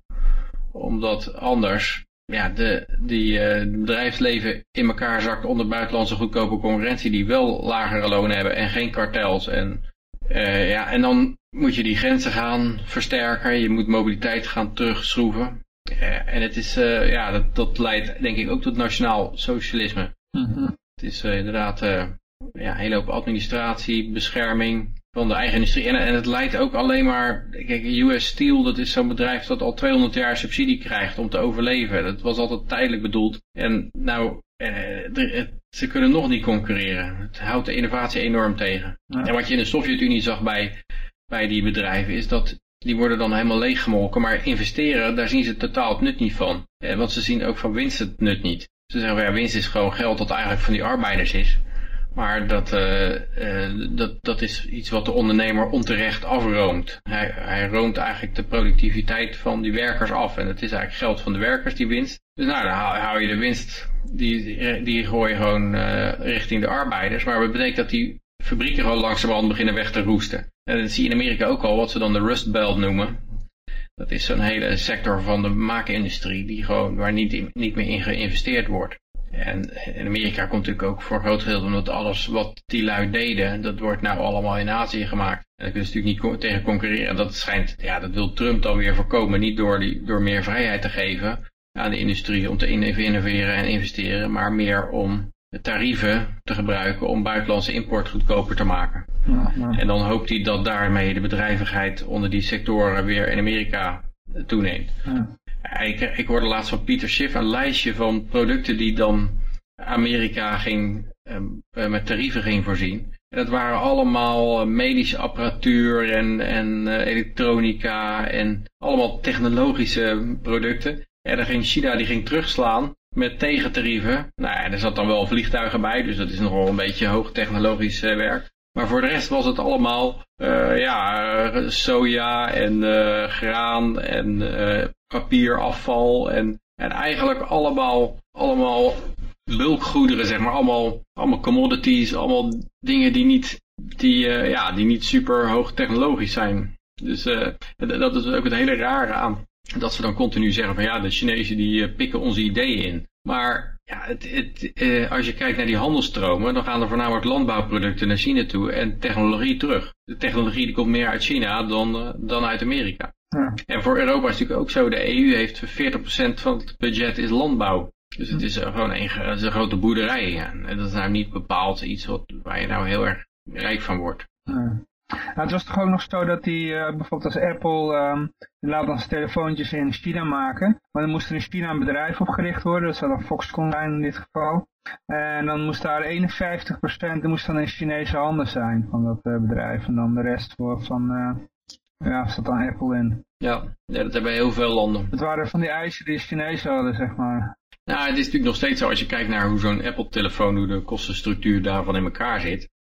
Omdat anders... Ja, de, die uh, bedrijfsleven in elkaar zakt onder buitenlandse goedkope concurrentie die wel lagere lonen hebben en geen kartels. En, uh, ja, en dan moet je die grenzen gaan versterken, je moet mobiliteit gaan terugschroeven. Uh, en het is, uh, ja, dat, dat leidt denk ik ook tot nationaal socialisme. Mm-hmm. Het is uh, inderdaad uh, ja, een hele hoop administratie, bescherming van de eigen industrie. En, en het leidt ook alleen maar... Kijk, U S Steel, dat is zo'n bedrijf dat al tweehonderd jaar subsidie krijgt om te overleven. Dat was altijd tijdelijk bedoeld. En nou, eh, de, ze kunnen nog niet concurreren. Het houdt de innovatie enorm tegen. Ja. En wat je in de Sovjet-Unie zag bij, bij die bedrijven is dat... Die worden dan helemaal leeggemolken. Maar investeren, daar zien ze totaal het nut niet van. Eh, want ze zien ook van winst het nut niet. Ze zeggen, ja, winst is gewoon geld dat eigenlijk van die arbeiders is. Maar dat, uh, uh, dat, dat is iets wat de ondernemer onterecht afroomt. Hij, hij roomt eigenlijk de productiviteit van die werkers af. En het is eigenlijk geld van de werkers, die winst. Dus nou, dan hou, hou je de winst, die, die gooi je gewoon uh, richting de arbeiders. Maar dat betekent dat die fabrieken gewoon langzamerhand beginnen weg te roesten. En dat zie je in Amerika ook al, wat ze dan de Rust Belt noemen. Dat is zo'n hele sector van de maakindustrie die gewoon, waar niet, niet meer in geïnvesteerd wordt. En in Amerika komt natuurlijk ook voor een groot gedeelte omdat alles wat die lui deden, dat wordt nou allemaal in Azië gemaakt. En daar kun je natuurlijk niet tegen concurreren. Dat schijnt, ja, dat wil Trump dan weer voorkomen. Niet door, die, door meer vrijheid te geven aan de industrie om te innoveren en investeren, maar meer om de tarieven te gebruiken om buitenlandse import goedkoper te maken. Ja, ja. En dan hoopt hij dat daarmee de bedrijvigheid onder die sectoren weer in Amerika toeneemt. Ja. Ik, ik hoorde laatst van Pieter Schiff een lijstje van producten die dan Amerika ging, uh, met tarieven ging voorzien. En dat waren allemaal medische apparatuur en, en uh, elektronica en allemaal technologische producten. En dan ging China die ging terugslaan met tegentarieven. Nou ja, er zat dan wel vliegtuigen bij, dus dat is nogal een beetje hoogtechnologisch uh, werk. Maar voor de rest was het allemaal uh, ja, soja en uh, graan en uh, papierafval en, en eigenlijk allemaal, allemaal bulkgoederen, zeg maar. Allemaal, allemaal commodities, allemaal dingen die niet, die, uh, ja, die niet super hoog technologisch zijn. Dus uh, dat is ook het hele rare aan. Dat ze dan continu zeggen van ja, de Chinezen die uh, pikken onze ideeën in. Maar ja, het, het, uh, als je kijkt naar die handelstromen, dan gaan er voornamelijk landbouwproducten naar China toe en technologie terug. De technologie die komt meer uit China dan, uh, dan uit Amerika. Ja. En voor Europa is het natuurlijk ook zo, de E U heeft veertig procent van het budget is landbouw. Dus het is uh, gewoon een, het is een grote boerderij. Ja. En dat is nou niet bepaald iets wat, waar je nou heel erg rijk van wordt. Ja. Nou, het was toch ook nog zo dat die, uh, bijvoorbeeld als Apple, um, die laat dan zijn telefoontjes in China maken. Maar dan moest er in China een bedrijf opgericht worden, dat zou dan Foxconn zijn in dit geval. En dan moest daar eenenvijftig procent, moest dan in Chinese handen zijn van dat uh, bedrijf. En dan de rest voor van, uh, ja, zat dan Apple in. Ja, ja, dat hebben heel veel landen. Het waren van die eisen die de Chinezen hadden, zeg maar. Nou, het is natuurlijk nog steeds zo, als je kijkt naar hoe zo'n Apple-telefoon, hoe de kostenstructuur daarvan in elkaar zit.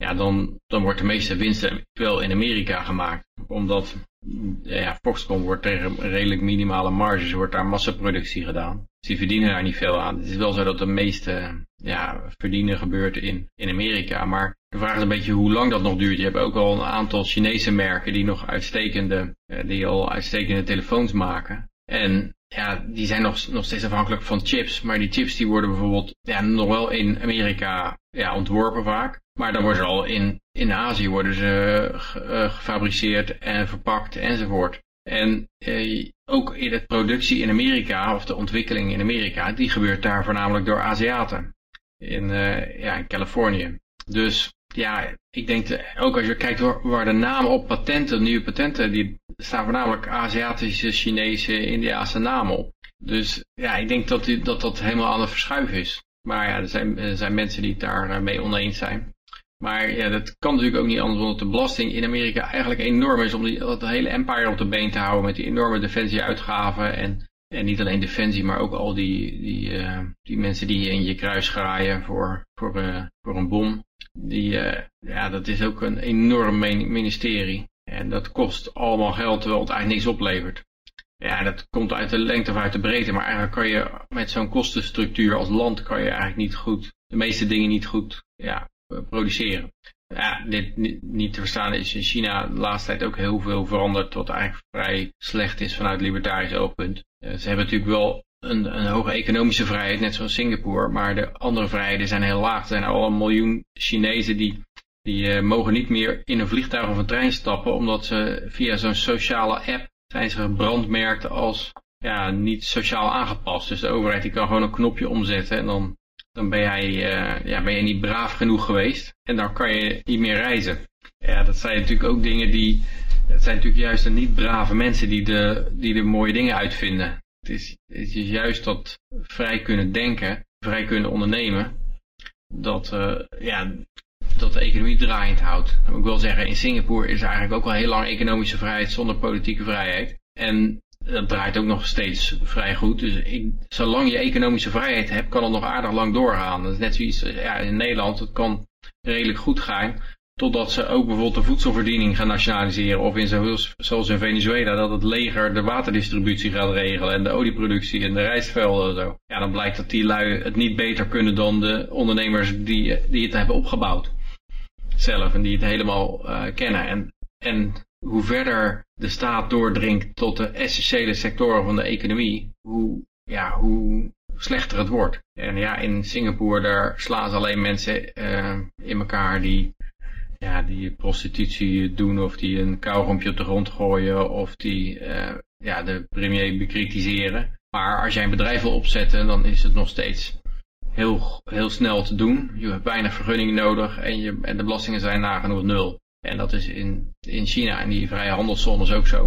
ja, dan, dan wordt de meeste winst wel in Amerika gemaakt. Omdat ja, Foxconn wordt tegen redelijk minimale marges, wordt daar massaproductie gedaan. Dus die verdienen daar niet veel aan. Het is wel zo dat de meeste ja, verdienen gebeurt in, in Amerika. Maar de vraag is een beetje hoe lang dat nog duurt. Je hebt ook al een aantal Chinese merken die nog uitstekende, die al uitstekende telefoons maken. En ja, die zijn nog, nog steeds afhankelijk van chips. Maar die chips die worden bijvoorbeeld ja, nog wel in Amerika ja, ontworpen vaak. Maar dan worden ze al in, in Azië worden ze uh, gefabriceerd en verpakt enzovoort. En uh, ook in de productie in Amerika, of de ontwikkeling in Amerika, die gebeurt daar voornamelijk door Aziaten. In, uh, ja, in Californië. Dus ja, ik denk, de, ook als je kijkt waar, waar de namen op patenten, nieuwe patenten, die staan voornamelijk Aziatische, Chinese, Indiase namen op. Dus ja, ik denk dat die, dat, dat helemaal aan het verschuiven is. Maar ja, er zijn, er zijn mensen die het daar mee oneens zijn. Maar ja, dat kan natuurlijk ook niet anders, omdat de belasting in Amerika eigenlijk enorm is om die, dat hele empire op de been te houden met die enorme defensieuitgaven. En, en niet alleen defensie, maar ook al die, die, uh, die mensen die in je kruis graaien voor, voor, uh, voor een bom. Die, uh, ja, dat is ook een enorm ministerie. En dat kost allemaal geld, terwijl het eigenlijk niks oplevert. Ja, dat komt uit de lengte of uit de breedte, maar eigenlijk kan je met zo'n kostenstructuur als land kan je eigenlijk niet goed, de meeste dingen niet goed ja, produceren. Ja, dit niet te verstaan is in China de laatste tijd ook heel veel veranderd, wat eigenlijk vrij slecht is vanuit libertarisch oogpunt. Uh, ze hebben natuurlijk wel een, een hoge economische vrijheid, net zoals Singapore, maar de andere vrijheden zijn heel laag. Er zijn al een miljoen Chinezen die, die uh, mogen niet meer in een vliegtuig of een trein stappen, omdat ze via zo'n sociale app zijn ze gebrandmerkt als ja, niet sociaal aangepast. Dus de overheid die kan gewoon een knopje omzetten en dan, dan ben, jij, uh, ja, ben je niet braaf genoeg geweest. En dan kan je niet meer reizen. Ja, dat zijn natuurlijk ook dingen die, dat zijn natuurlijk juist de niet brave mensen die de, die de mooie dingen uitvinden. Het is, het is juist dat vrij kunnen denken, vrij kunnen ondernemen, dat, uh, ja, dat de economie draaiend houdt. Dat moet ik wel zeggen, in Singapore is er eigenlijk ook al heel lang economische vrijheid zonder politieke vrijheid. En dat draait ook nog steeds vrij goed. Dus ik, zolang je economische vrijheid hebt, kan het nog aardig lang doorgaan. Dat is net zoiets ja, in Nederland, het kan redelijk goed gaan. Totdat ze ook bijvoorbeeld de voedselvoorziening gaan nationaliseren. Of in zo, zoals in Venezuela, dat het leger de waterdistributie gaat regelen. En de olieproductie en de rijstvelden en zo. Ja, dan blijkt dat die lui het niet beter kunnen dan de ondernemers die, die het hebben opgebouwd. Zelf en die het helemaal uh, kennen. En, en hoe verder de staat doordringt tot de essentiële sectoren van de economie, hoe, ja, hoe slechter het wordt. En ja, in Singapore daar slaan ze alleen mensen uh, in elkaar die, ja, die prostitutie doen of die een kauwgompje op de grond gooien of die uh, ja, de premier bekritiseren. Maar als jij een bedrijf wil opzetten, dan is het nog steeds heel, heel snel te doen. Je hebt weinig vergunningen nodig en, je, en de belastingen zijn nagenoeg nul. En dat is in, in China en die vrije handelszones ook zo.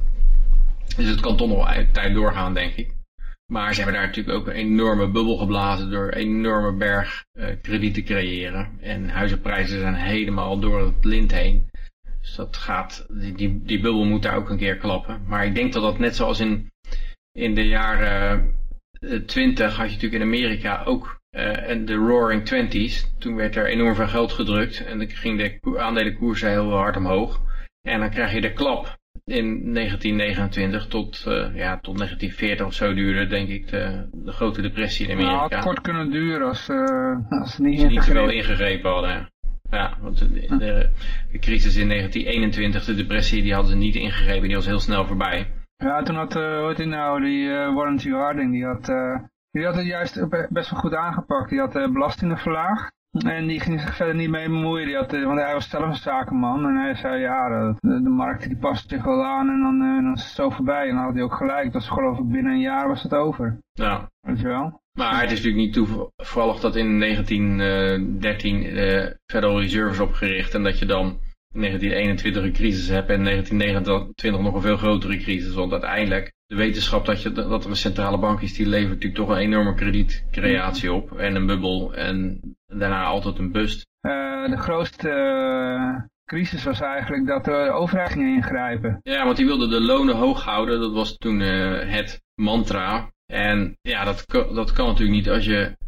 Dus het kan toch nog wel tijd doorgaan, denk ik. Maar ze hebben daar natuurlijk ook een enorme bubbel geblazen door een enorme berg uh, krediet te creëren. En huizenprijzen zijn helemaal door het lint heen. Dus dat gaat, die, die, die bubbel moet daar ook een keer klappen. Maar ik denk dat dat net zoals in, in de jaren uh, twintig had je natuurlijk in Amerika ook uh, en de Roaring Twenties. Toen werd er enorm veel geld gedrukt en dan ging de aandelenkoersen heel hard omhoog. En dan krijg je de klap. In negentien negenentwintig tot, uh, ja, tot negentien veertig of zo duurde, denk ik, de, de grote depressie in Amerika. Nou, het had kort kunnen duren als, uh, als ze niet, als niet zoveel ingegrepen hadden. Ja, ja want de, de, de crisis in negentien eenentwintig, de depressie, die hadden ze niet ingegrepen, die was heel snel voorbij. Ja, toen had, uh, hoe heet die nou, die uh, Warren G. Harding, die had, uh, die had het juist best wel goed aangepakt. Die had uh, belastingen verlaagd. En die ging zich verder niet mee bemoeien, die had, want hij was zelf een zakenman en hij zei ja, de, de markt die past zich wel aan en dan, uh, dan is het zo voorbij. En dan had hij ook gelijk, dat is geloof ik binnen een jaar was het over. Ja. Weet je wel? Maar het is natuurlijk niet toevallig dat in negentien dertien de Federal Reserve is opgericht en dat je dan in negentien eenentwintig een crisis hebt en in negentien negenentwintig nog een veel grotere crisis. Want uiteindelijk, de wetenschap dat, je, dat er een centrale bank is, die levert natuurlijk toch een enorme kredietcreatie op en een bubbel en daarna altijd een bust. Uh, de grootste uh, crisis was eigenlijk dat de overheid ging ingrijpen. Ja, want die wilde de lonen hoog houden, dat was toen uh, het mantra. En ja, dat, dat kan natuurlijk niet als je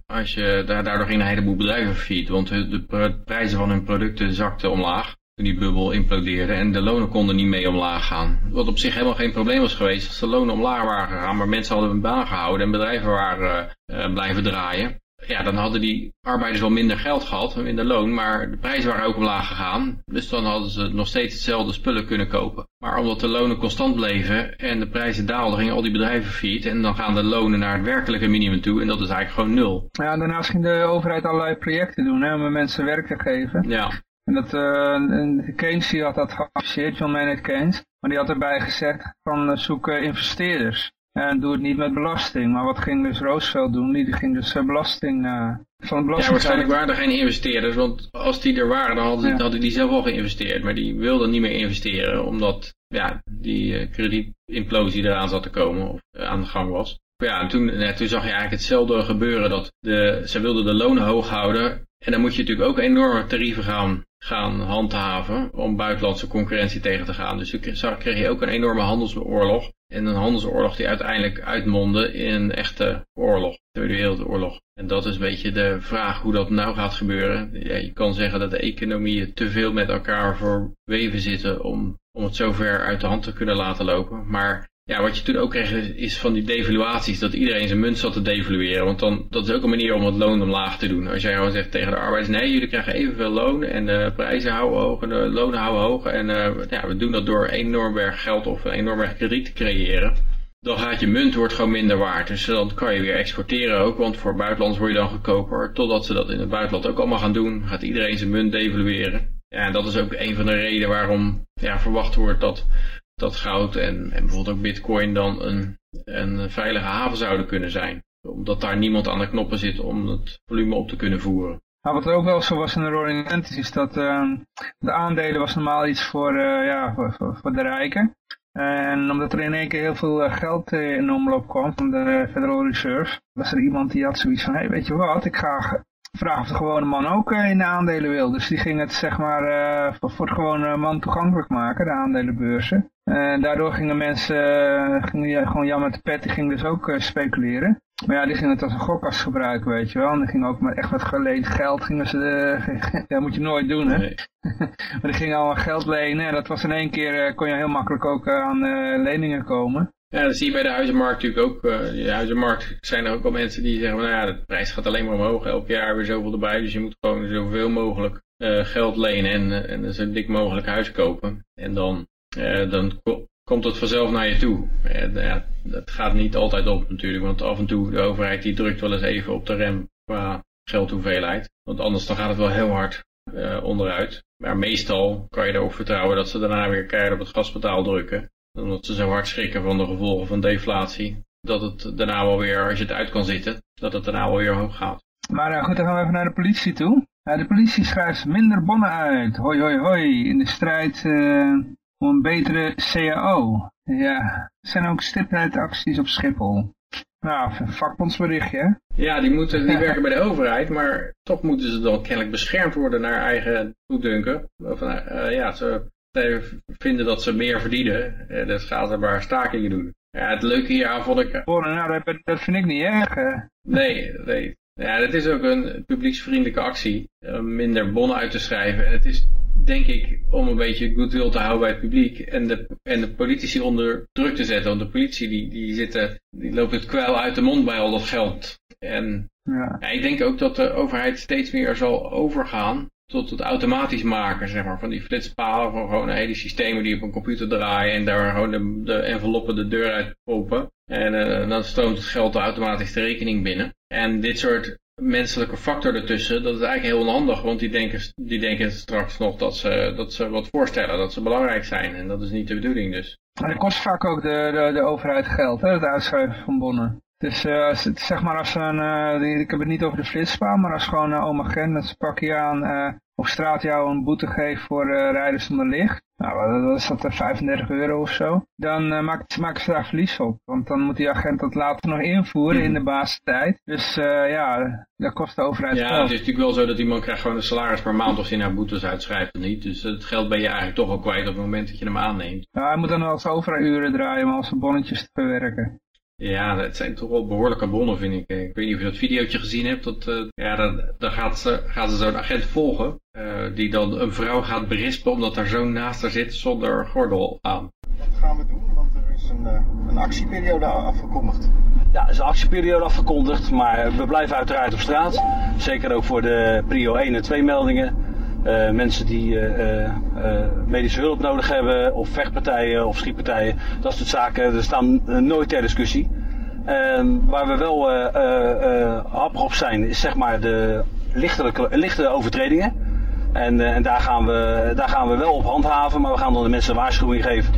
als je, daardoor gingen een heleboel bedrijven failliet, want de prijzen van hun producten zakten omlaag toen die bubbel implodeerde en de lonen konden niet mee omlaag gaan. Wat op zich helemaal geen probleem was geweest als de lonen omlaag waren gegaan, maar mensen hadden hun baan gehouden en bedrijven waren uh, blijven draaien. Ja, dan hadden die arbeiders wel minder geld gehad, minder loon, maar de prijzen waren ook omlaag gegaan. Dus dan hadden ze nog steeds hetzelfde spullen kunnen kopen. Maar omdat de lonen constant bleven en de prijzen daalden, gingen al die bedrijven failliet. En dan gaan de lonen naar het werkelijke minimum toe en dat is eigenlijk gewoon nul. Ja, daarnaast ging de overheid allerlei projecten doen, hè, om mensen werk te geven. Ja. En dat, uh, Keynes die had dat geadviseerd, John Maynard Keynes. Maar die had erbij gezegd van uh, zoek uh, investeerders. En doe het niet met belasting. Maar wat ging dus Roosevelt doen? Die ging dus uh, belasting uh, van belasting. Ja, waarschijnlijk waren er geen investeerders. Want als die er waren, dan hadden, ja. hadden die zelf al geïnvesteerd. Maar die wilden niet meer investeren. Omdat ja, die uh, kredietimplosie eraan zat te komen. Of uh, aan de gang was. Ja, en toen, uh, toen zag je eigenlijk hetzelfde gebeuren. Dat de, ze wilden de lonen hoog houden. En dan moet je natuurlijk ook enorme tarieven gaan, gaan handhaven. Om buitenlandse concurrentie tegen te gaan. Dus toen kreeg je ook een enorme handelsoorlog. En een handelsoorlog die uiteindelijk uitmondde in een echte oorlog, de Tweede Wereldoorlog. En dat is een beetje de vraag hoe dat nou gaat gebeuren. Ja, je kan zeggen dat de economieën te veel met elkaar verweven zitten om, om het zover uit de hand te kunnen laten lopen. Maar ja, wat je toen ook kreeg is van die devaluaties, dat iedereen zijn munt zat te devalueren. Want dan, dat is ook een manier om het loon omlaag te doen. Als jij gewoon zegt tegen de arbeiders, nee, jullie krijgen evenveel loon en de prijzen houden hoog en de lonen houden hoog. En uh, ja, we doen dat door een enorm berg geld of een enorm berg krediet te creëren. Dan gaat je munt wordt gewoon minder waard. Dus dan kan je weer exporteren ook, want voor buitenlands word je dan goedkoper. Totdat ze dat in het buitenland ook allemaal gaan doen, gaat iedereen zijn munt devalueren. Ja, en dat is ook een van de redenen waarom ja, verwacht wordt dat... dat goud en, en bijvoorbeeld ook bitcoin dan een, een veilige haven zouden kunnen zijn. Omdat daar niemand aan de knoppen zit om het volume op te kunnen voeren. Nou, wat er ook wel zo was in de Roaring Twenties is dat uh, de aandelen was normaal iets voor, uh, ja, voor, voor, voor de rijken. En omdat er in één keer heel veel uh, geld uh, in omloop kwam van de Federal Reserve, was er iemand die had zoiets van, hé, hey, weet je wat, ik ga... vraag of de gewone man ook uh, in de aandelen wil. Dus die ging het zeg maar uh, voor, voor de gewone man toegankelijk maken, de aandelenbeurzen. En daardoor gingen mensen, uh, gingen gewoon jammer te pet, die gingen dus ook uh, speculeren. Maar ja, die gingen het als een gokkast gebruiken, weet je wel. En die gingen ook met echt wat geleend geld, gingen ze, uh, dat moet je nooit doen, hè. Nee. Maar die gingen allemaal geld lenen en dat was in één keer, uh, kon je heel makkelijk ook uh, aan uh, leningen komen. Ja, dat zie je bij de huizenmarkt natuurlijk ook. Uh, de huizenmarkt zijn er ook al mensen die zeggen, nou ja, de prijs gaat alleen maar omhoog. Elk jaar weer zoveel erbij, dus je moet gewoon zoveel mogelijk uh, geld lenen en, en zo dik mogelijk huis kopen. En dan, uh, dan ko komt het vanzelf naar je toe. En, ja, dat gaat niet altijd op natuurlijk, want af en toe de overheid die drukt wel eens even op de rem qua geldhoeveelheid. Want anders dan gaat het wel heel hard uh, onderuit. Maar meestal kan je erop vertrouwen dat ze daarna weer keihard op het gaspedaal drukken. Omdat ze zo hard schrikken van de gevolgen van deflatie. Dat het daarna wel weer, als je het uit kan zitten, dat het daarna wel weer hoog gaat. Maar uh, goed, dan gaan we even naar de politie toe. Uh, de politie schrijft minder bonnen uit. Hoi, hoi, hoi. In de strijd uh, om een betere C A O. Ja, er zijn ook stipheidsacties op Schiphol. Nou, een vakbondsberichtje, hè? Ja, die, moeten, die werken bij de overheid, maar toch moeten ze dan kennelijk beschermd worden naar eigen goeddunken. Of, uh, ja, ze... vinden dat ze meer verdienen, dus gaan ze maar stakingen doen. Ja, het leuke hier vond ik... Oh, nou, dat, dat vind ik niet erg. Nee, nee. Ja, het is ook een publieksvriendelijke actie, om minder bonnen uit te schrijven. En het is, denk ik, om een beetje goodwill te houden bij het publiek en de, en de politici onder druk te zetten. Want de politie, die, die, zitten, die loopt het kwijl uit de mond bij al dat geld. En ja. Ja, ik denk ook dat de overheid steeds meer zal overgaan tot het automatisch maken, zeg maar, van die flitspalen, van gewoon hele systemen die op een computer draaien en daar gewoon de, de enveloppen de deur uit poppen. En uh, dan stroomt het geld automatisch de rekening binnen. En dit soort menselijke factor ertussen, dat is eigenlijk heel onhandig, want die denken, die denken straks nog dat ze, dat ze wat voorstellen, dat ze belangrijk zijn. En dat is niet de bedoeling dus. Maar dat kost vaak ook de, de, de overheid geld, hè, het uitschrijven van bonnen. Dus uh, als het, zeg maar als een, uh, ik heb het niet over de flitspaal, maar als gewoon uh, oma Gen, dat ze pak je aan uh, op straat jou een boete geeft voor uh, rijden zonder licht. Nou, dat is dat uh, vijfendertig euro of zo. Dan uh, maken, maken ze daar verlies op. Want dan moet die agent dat later nog invoeren in de basistijd. Dus uh, ja, dat kost de overheid geld. Ja, het is natuurlijk wel zo dat iemand krijgt gewoon een salaris per maand of hij nou boetes uitschrijft of niet. Dus het geld ben je eigenlijk toch al kwijt op het moment dat je hem aanneemt. Ja, hij moet dan wel eens overuren draaien om al zijn bonnetjes te verwerken. Ja, het zijn toch wel behoorlijke bonnen, vind ik. Ik weet niet of je dat videootje gezien hebt. Dat, uh, ja, dan, dan gaat ze, gaat ze zo'n agent volgen. Uh, die dan een vrouw gaat berispen omdat haar zoon naast haar zit zonder gordel aan. Dat gaan we doen, want er is een, uh, een actieperiode afgekondigd. Ja, er is een actieperiode afgekondigd, maar we blijven uiteraard op straat. Zeker ook voor de prio één en twee meldingen. Uh, mensen die uh, uh, medische hulp nodig hebben, of vechtpartijen of schietpartijen. Dat soort zaken, er staan uh, nooit ter discussie. Uh, waar we wel uh, uh, uh, happig op zijn, is zeg maar de lichte, lichte overtredingen. En, uh, en daar, gaan we, daar gaan we wel op handhaven, maar we gaan dan de mensen een waarschuwing geven.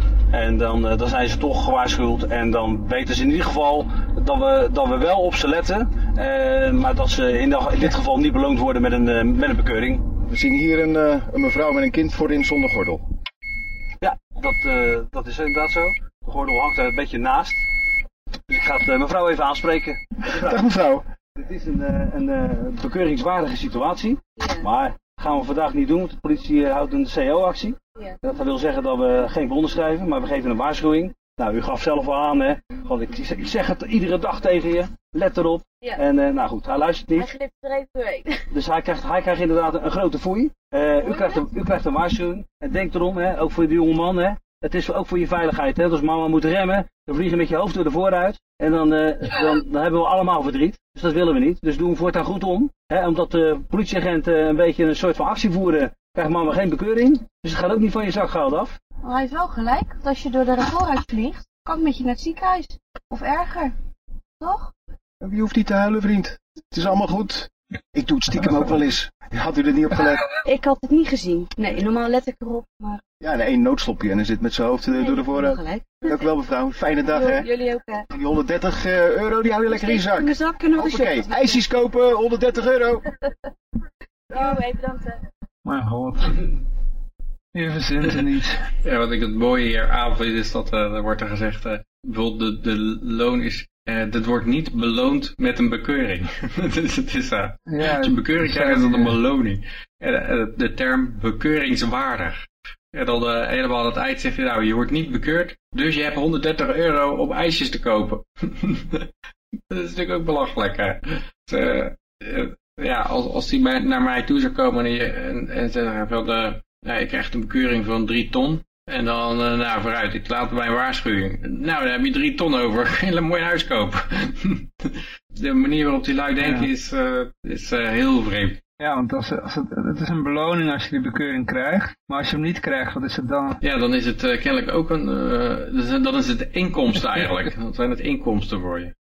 En dan, uh, dan zijn ze toch gewaarschuwd en dan weten ze in ieder geval dat we, dat we wel op ze letten. Uh, maar dat ze in, de, in dit geval niet beloond worden met een, uh, met een bekeuring. We zien hier een, uh, een mevrouw met een kind voorin zonder gordel. Ja, dat, uh, dat is inderdaad zo. De gordel hangt er een beetje naast. Dus ik ga het, uh, mevrouw even aanspreken. Dag mevrouw. Dit is een, uh, een uh, bekeuringswaardige situatie. Ja. Maar dat gaan we vandaag niet doen, want de politie uh, houdt een C O-actie. Ja. Dat wil zeggen dat we geen bronnen schrijven, maar we geven een waarschuwing. Nou, u gaf zelf al aan, hè. Want ik, ik zeg het iedere dag tegen je. Let erop. Ja. En uh, nou goed, hij luistert niet. Hij glipt er even doorheen. Dus hij krijgt, hij krijgt inderdaad een, een grote foei. Uh, u, krijgt een, u krijgt een waarschuwing. En denk erom, hè, ook voor de jonge man, hè. Het is ook voor je veiligheid, hè. Als mama moet remmen, dan vlieg je met je hoofd door de vooruit. En dan, uh, dan, dan hebben we allemaal verdriet. Dus dat willen we niet. Dus doen we voortaan goed om. Hè, omdat de politieagenten uh, een beetje een soort van actie voeren, krijgt mama geen bekeuring. Dus het gaat ook niet van je zakgeld af. Maar hij heeft wel gelijk. Want als je door de vooruit vliegt, kan ik met je naar het ziekenhuis. Of erger. Toch? Je hoeft niet te huilen, vriend. Het is allemaal goed. Ik doe het stiekem ook wel eens. Had u er niet op gelet? Ik had het niet gezien. Nee, normaal let ik erop, maar... Ja, en één noodstopje en dan zit met zijn hoofd nee, door de vooruit. Gelijk. Dank u wel, mevrouw. Fijne dag, jo, hè. Jullie ook, hè. Die honderddertig euro, die hou je lekker in je zak. In mijn zak kunnen we Oké, ijsjes kopen, honderddertig euro. Jo, even bedankt, hè. Mijn god. Je verzint er niet. Ja, wat ik het mooie hier aan vind is dat, uh, er wordt er gezegd, uh, bijvoorbeeld de, de loon is, uh, dat wordt niet beloond met een bekeuring. Dus het is, uh, ja, als je een bekeuring krijgt, is dat een beloning. En uh, de term bekeuringswaardig. En dan uh, helemaal aan het eind zeg je, nou, je wordt niet bekeurd, dus je hebt honderddertig euro om ijsjes te kopen. Dat is natuurlijk ook belachelijk, hè. Dus, uh, uh, ja, als, als die bij, naar mij toe zou komen en, je, en, en zeggen van, uh, nou, ik krijg een bekeuring van drie ton. En dan, uh, nou, vooruit, ik laat bij een waarschuwing. Nou, dan heb je drie ton over. Een mooi huis kopen. De manier waarop die lui denken ja. is, uh, is uh, heel vreemd. Ja, want als, als het, het is een beloning als je die bekeuring krijgt. Maar als je hem niet krijgt, wat is het dan? Ja, dan is het uh, kennelijk ook een... Uh, dan is het inkomsten eigenlijk. Dan zijn het inkomsten voor je.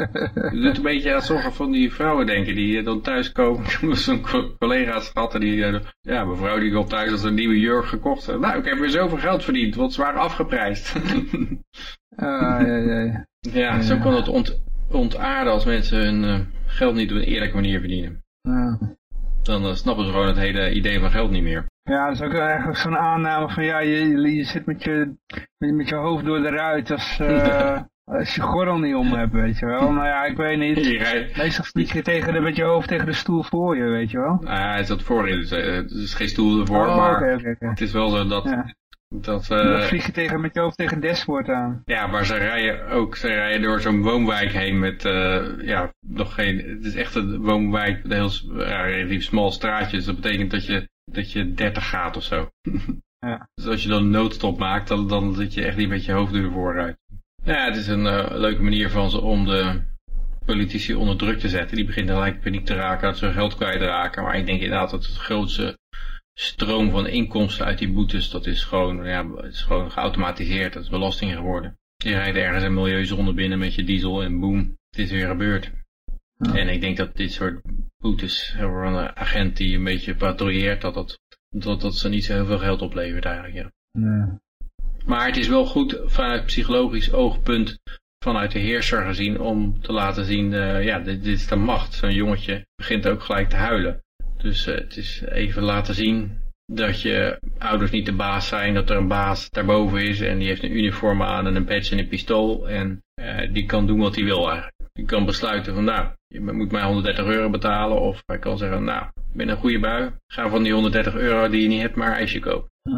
Je doet een beetje aan sommige van die vrouwen denken die uh, dan thuis komen. Ik heb zo'n collega's gehad die... Uh, ja, mevrouw die komt thuis als een nieuwe jurk gekocht. Uh, nou, ik heb weer zoveel geld verdiend, want ze waren afgeprijsd. uh, ja, ja, ja. Ja, zo kan het ont, ontaarden als mensen hun uh, geld niet op een eerlijke manier verdienen. Ja. Dan uh, snappen ze gewoon het hele idee van geld niet meer. Ja, dat is ook eigenlijk zo'n aanname van ja, je, je, je zit met je, met, met je hoofd door de ruit als, uh, als je gordel niet om hebt, weet je wel. Nou ja, ik weet niet. Rijdt... Meestal vlieg je tegen de, met je hoofd tegen de stoel voor je, weet je wel. Ah, hij zat voorin, dus uh, het is geen stoel ervoor, oh, maar okay, okay, okay. Het is wel zo dat... Ja. Dat, uh, dan vlieg je tegen, met je hoofd tegen het dashboard aan. Ja, maar ze rijden ook, ze rijden door zo'n woonwijk heen met, uh, ja, nog geen, het is echt een woonwijk met een heel uh, relatief smal straatje, dus dat betekent dat je, dat je dertig gaat of zo. Ja. Dus als je dan een noodstop maakt, dan, dan zit je echt niet met je hoofd door de vooruit. Ja, het is een uh, leuke manier van ze om de politici onder druk te zetten. Die beginnen gelijk paniek te raken, dat ze hun geld kwijtraken, maar ik denk inderdaad dat het grootste stroom van inkomsten uit die boetes, dat is gewoon, ja, het is gewoon geautomatiseerd, dat is belasting geworden. Je rijdt ergens een milieuzone binnen met je diesel en boem, het is weer gebeurd. Ja. En ik denk dat dit soort boetes voor een agent die een beetje patrouilleert, dat dat, dat, dat ze niet zo heel veel geld oplevert eigenlijk, ja. Ja. Maar het is wel goed vanuit psychologisch oogpunt, vanuit de heerser gezien, om te laten zien, uh, ja, dit, dit is de macht. Zo'n jongetje begint ook gelijk te huilen. Dus uh, het is even laten zien dat je ouders niet de baas zijn, dat er een baas daarboven is en die heeft een uniform aan en een badge en een pistool en uh, die kan doen wat hij wil eigenlijk. Die kan besluiten van nou, je moet mij honderddertig euro betalen of hij kan zeggen nou, ik ben een goede bui, ga van die honderddertig euro die je niet hebt maar een ijsje kopen. Ja.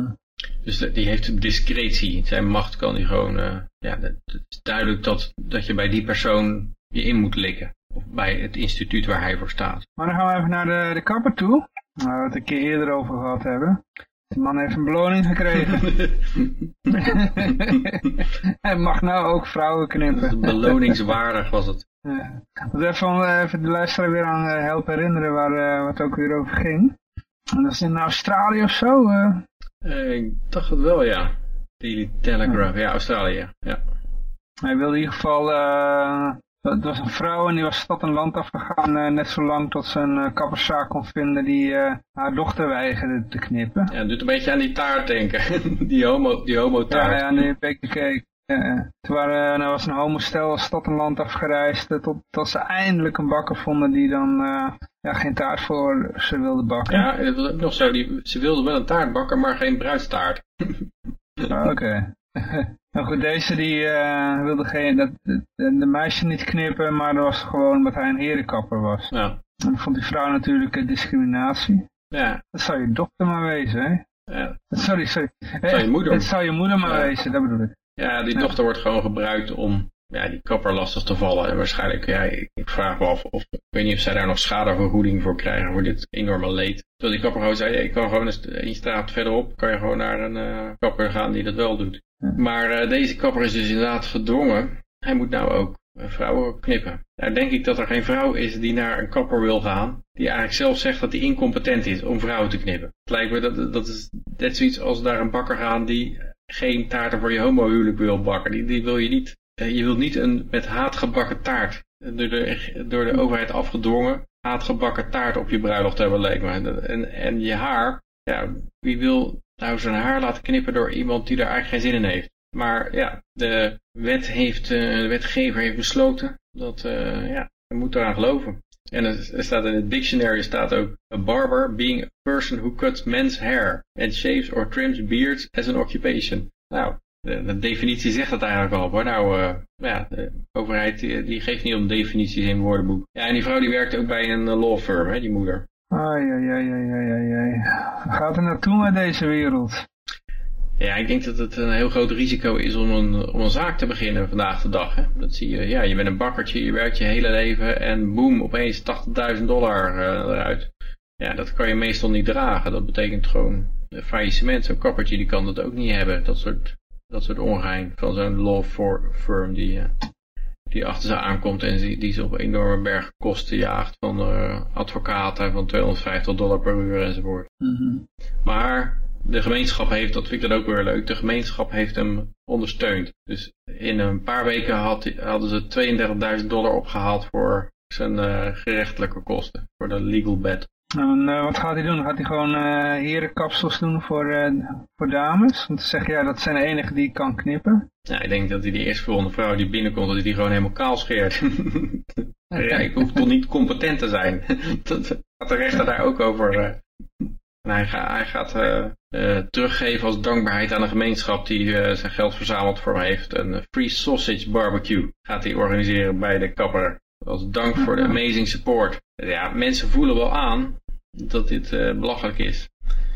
Dus die heeft discretie. Zijn macht kan die gewoon... Uh, ja, het is duidelijk dat, dat je bij die persoon je in moet likken. Of bij het instituut waar hij voor staat. Maar dan gaan we even naar de, de kapper toe. Waar we het een keer eerder over gehad hebben. Die man heeft een beloning gekregen. Hij mag nou ook vrouwen knippen. Beloningswaardig was het. Ja. Dat even, even de luisteraar weer aan uh, helpen herinneren waar uh, wat het ook weer over ging. En dat is in Australië of zo? Uh... Uh, ik dacht het wel, ja. Daily Telegraph, ja, ja Australië. Ja. Hij wilde in ieder geval... Uh, dat was een vrouw en die was stad en land afgegaan uh, net zo lang tot ze een uh, kapperszaak kon vinden die uh, haar dochter weigerde te knippen. Ja, het doet een beetje aan die taart denken. die homo, die homo taart. Ja, ja, die baby cake. Ja, toen waren, nou was een homostel stad en land afgereisd uh, tot, tot ze eindelijk een bakker vonden die dan uh, ja, geen taart voor ze wilde bakken. Ja, dat was ook nog zo. Die, ze wilde wel een taart bakken, maar geen bruidstaart. Oké. Okay. Nou goed, deze die uh, wilde geen, dat, de, de meisje niet knippen, maar dat was gewoon omdat hij een herenkapper was. Ja. En dan vond die vrouw natuurlijk uh, discriminatie. Ja. Dat zou je dochter maar wezen, hè? Ja. Sorry, sorry. Dat zou je moeder. Dat zou je moeder maar ja. wezen, dat bedoel ik. Ja, die dochter ja. wordt gewoon gebruikt om ja, die kapper lastig te vallen. En waarschijnlijk, ja, ik, ik vraag me af of, ik weet niet of zij daar nog schadevergoeding voor krijgen voor dit enorme leed. Terwijl die kapper gewoon zei, ik kan gewoon een straat verderop, kan je gewoon naar een uh, kapper gaan die dat wel doet. Ja. Maar uh, deze kapper is dus inderdaad gedwongen. Hij moet nou ook uh, vrouwen knippen. Nou denk ik dat er geen vrouw is die naar een kapper wil gaan, die eigenlijk zelf zegt dat hij incompetent is om vrouwen te knippen. Het lijkt me dat, dat is net zoiets als naar een bakker gaan die geen taarten voor je homohuwelijk wil bakken. Die, die wil je niet. Je wilt niet een met haat gebakken taart, door de, door de overheid afgedwongen, haatgebakken taart op je bruiloft hebben, lijkt me. En, en je haar, ja, wie wil nou zijn haar laten knippen door iemand die daar eigenlijk geen zin in heeft. Maar ja, de wet heeft, uh, de wetgever heeft besloten dat, uh, ja, je moet eraan geloven. En er, er staat in het dictionary staat ook, a barber being a person who cuts men's hair and shaves or trims beards as an occupation. Nou, de, de definitie zegt dat eigenlijk al. Hoor. Nou, uh, ja, de overheid die, die geeft niet om definities in woordenboek. Ja, en die vrouw die werkt ook bij een law firm, hè, die moeder. Ai, ai, ai, ai, ai, ai. Waar gaat er naartoe met deze wereld? Ja, ik denk dat het een heel groot risico is om een, om een zaak te beginnen vandaag de dag. Hè. Dat zie je, ja, je bent een bakkertje, je werkt je hele leven en boem, opeens tachtigduizend dollar uh, eruit. Ja, dat kan je meestal niet dragen. Dat betekent gewoon uh, faillissement. Zo'n kappertje die kan dat ook niet hebben. Dat soort, dat soort ongein van zo'n law firm die, uh, die achter ze aankomt en die, die ze op enorme berg kosten jaagt van uh, advocaten van tweehonderdvijftig dollar per uur enzovoort. Mm-hmm. Maar de gemeenschap heeft, dat vind ik dan ook weer leuk, de gemeenschap heeft hem ondersteund. Dus in een paar weken had, hadden ze tweeëndertigduizend dollar opgehaald voor zijn uh, gerechtelijke kosten, voor de legal bet. En uh, wat gaat hij doen? Gaat hij gewoon uh, herenkapsels doen voor, uh, voor dames? Want te zeggen, ja, dat zijn de enige die ik kan knippen. Ja, ik denk dat hij die eerstvolgende vrouw die binnenkomt, dat hij die gewoon helemaal kaal scheert. Ja, ik hoef toch niet competent te zijn. Dat gaat de rechter daar ook over. Uh. En hij, ga, hij gaat uh, uh, teruggeven als dankbaarheid aan de gemeenschap die uh, zijn geld verzameld voor hem heeft. Een free sausage barbecue gaat hij organiseren bij de kapper. Als dank voor de amazing support. Ja, mensen voelen wel aan dat dit uh, belachelijk is.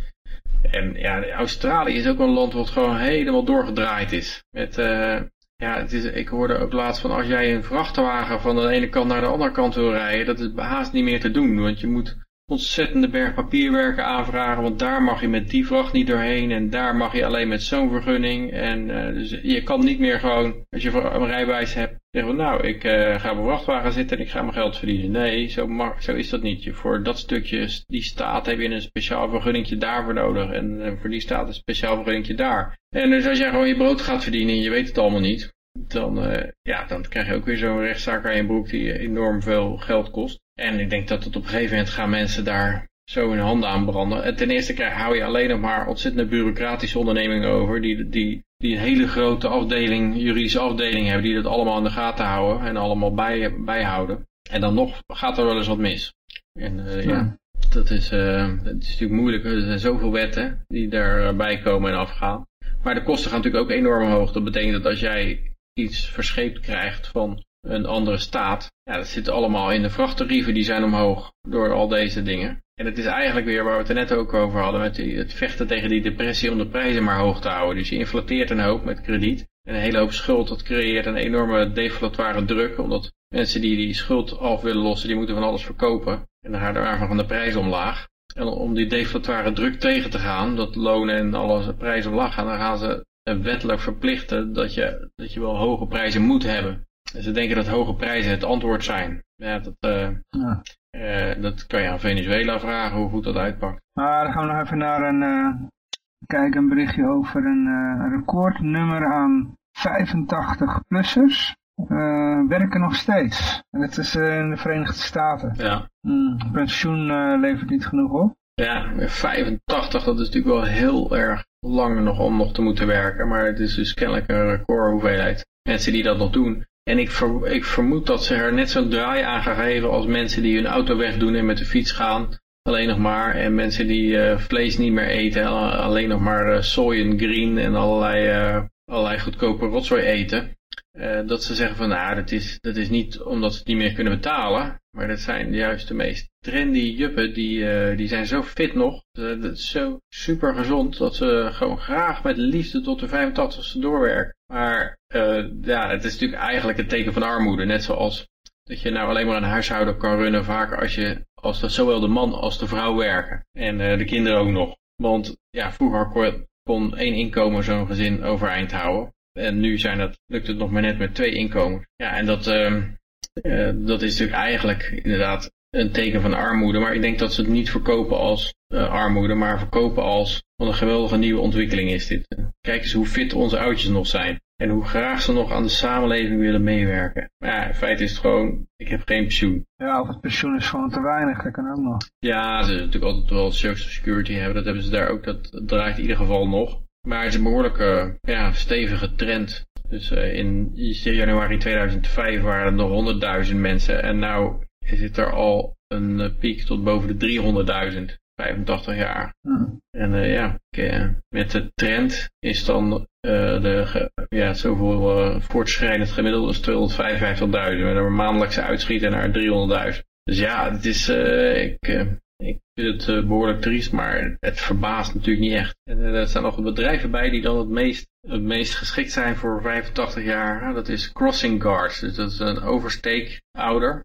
En ja, Australië is ook een land wat gewoon helemaal doorgedraaid is. Met, uh, ja, het is, ik hoorde ook laatst van als jij een vrachtwagen van de ene kant naar de andere kant wil rijden, dat is haast niet meer te doen. Want je moet ontzettende berg papierwerken aanvragen, want daar mag je met die vracht niet doorheen en daar mag je alleen met zo'n vergunning. En uh, dus je kan niet meer gewoon, als je een rijbewijs hebt, zeggen van nou, ik uh, ga op een vrachtwagen zitten en ik ga mijn geld verdienen. Nee, zo, mag, zo is dat niet. Je, voor dat stukje, die staat heb je een speciaal vergunningje daarvoor nodig en uh, voor die staat een speciaal vergunningje daar. En dus als jij gewoon je brood gaat verdienen en je weet het allemaal niet, dan, uh, ja, dan krijg je ook weer zo'n rechtszaak aan je broek die enorm veel geld kost. En ik denk dat het op een gegeven moment gaan mensen daar zo hun handen aan branden. En ten eerste krijg, hou je alleen nog maar ontzettende bureaucratische ondernemingen over. Die, die, die een hele grote afdeling, juridische afdeling hebben. Die dat allemaal in de gaten houden en allemaal bij, bijhouden. En dan nog gaat er wel eens wat mis. En uh, ja. ja, dat is, uh, dat is natuurlijk moeilijk. Er zijn zoveel wetten die daarbij komen en afgaan. Maar de kosten gaan natuurlijk ook enorm hoog. Dat betekent dat als jij iets verscheept krijgt van een andere staat. Ja, dat zit allemaal in de vrachttarieven, die zijn omhoog door al deze dingen. En het is eigenlijk weer waar we het er net ook over hadden, met die, het vechten tegen die depressie om de prijzen maar hoog te houden. Dus je inflateert een hoop met krediet. En een hele hoop schuld, dat creëert een enorme deflatoire druk, omdat mensen die die schuld af willen lossen, die moeten van alles verkopen. En dan gaan de prijzen omlaag. En om die deflatoire druk tegen te gaan, dat lonen en alles de prijzen omlaag gaan, dan gaan ze wettelijk verplichten dat je, dat je wel hoge prijzen moet hebben. En ze denken dat hoge prijzen het antwoord zijn. Ja, dat, uh, ja. Uh, dat kan je aan Venezuela vragen, hoe goed dat uitpakt. Maar dan gaan we nog even naar een, uh, kijken, een berichtje over een uh, recordnummer aan vijfentachtig-plussers. Uh, werken nog steeds. En dat is uh, in de Verenigde Staten. Ja. Mm, pensioen uh, levert niet genoeg op. Ja, vijfentachtig, dat is natuurlijk wel heel erg lang nog om nog te moeten werken. Maar het is dus kennelijk een record hoeveelheid mensen die dat nog doen. En ik, ver, ik vermoed dat ze er net zo'n draai aan gaan geven als mensen die hun auto wegdoen en met de fiets gaan. Alleen nog maar. En mensen die uh, vlees niet meer eten. Alleen nog maar uh, soy en green en allerlei, uh, allerlei goedkope rotzooi eten. Uh, dat ze zeggen van, nou, dat is, dat is niet omdat ze het niet meer kunnen betalen. Maar dat zijn juist de meest trendy juppen. Die, uh, die zijn zo fit nog. Uh, dat is zo super gezond. Dat ze gewoon graag met liefde tot de vijfentachtigste doorwerken. Maar uh, ja, het is natuurlijk eigenlijk een teken van armoede. Net zoals dat je nou alleen maar een huishouden kan runnen. Vaker als je, als dat zowel de man als de vrouw werken. En uh, de kinderen ook nog. Want ja, vroeger kon, kon één inkomen zo'n gezin overeind houden. En nu zijn dat, lukt het nog maar net met twee inkomens. Ja, en dat, uh, uh, dat is natuurlijk eigenlijk inderdaad een teken van armoede. Maar ik denk dat ze het niet verkopen als uh, armoede, maar verkopen als wat een geweldige nieuwe ontwikkeling is dit. Kijk eens hoe fit onze oudjes nog zijn. En hoe graag ze nog aan de samenleving willen meewerken. Maar ja, in feite is het gewoon, ik heb geen pensioen. Ja, of het pensioen is gewoon te weinig, dat kan ook nog. Ja, ze zullen natuurlijk altijd wel social security hebben. Dat hebben ze daar ook, dat draait in ieder geval nog. Maar het is een behoorlijke ja, stevige trend. Dus uh, in januari tweeduizend vijf waren er nog honderdduizend mensen. En nu zit er al een uh, piek tot boven de driehonderdduizend. vijfentachtig jaar. Hmm. En uh, ja, uh, met de trend is dan uh, de, ja, zoveel uh, voortschrijdend gemiddelde is tweehonderdvijfenvijftigduizend. Met een maandelijkse uitschieten naar driehonderdduizend. Dus ja, het is, uh, ik, uh, ik vind het uh, behoorlijk triest, maar het verbaast natuurlijk niet echt. En uh, er staan nog bedrijven bij die dan het meest, het meest geschikt zijn voor vijfentachtig jaar. Uh, dat is crossing guards, dus dat is een oversteekouder.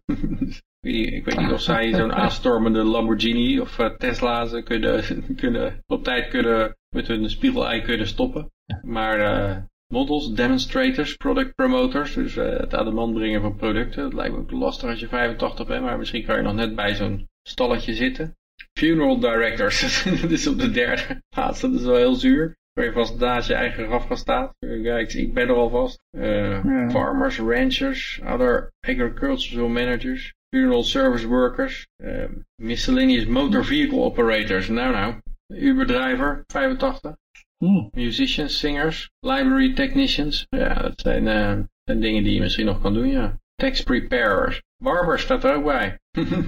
Ik weet niet of zij zo'n aanstormende Lamborghini of uh, Tesla's kunnen, kunnen, op tijd kunnen met hun spiegelei kunnen stoppen. Maar uh, models, demonstrators, product promoters, dus uh, het aan de man brengen van producten. Dat lijkt me ook lastig als je vijfentachtig bent, maar misschien kan je nog net bij zo'n stalletje zitten. Funeral directors, dat is op de derde plaats, dat is wel heel zuur. Waar je vast naast je eigen graf gaan staan. Ja, ik, ik ben er alvast. Uh, ja. Farmers, ranchers, other agricultural managers. Funeral service workers, uh, miscellaneous motor vehicle operators, nou nou, Uber-driver, vijfentachtig, mm. musicians, singers, library technicians, ja, dat zijn, uh, zijn dingen die je misschien nog kan doen, ja. Tax preparers, barbers staat er ook bij,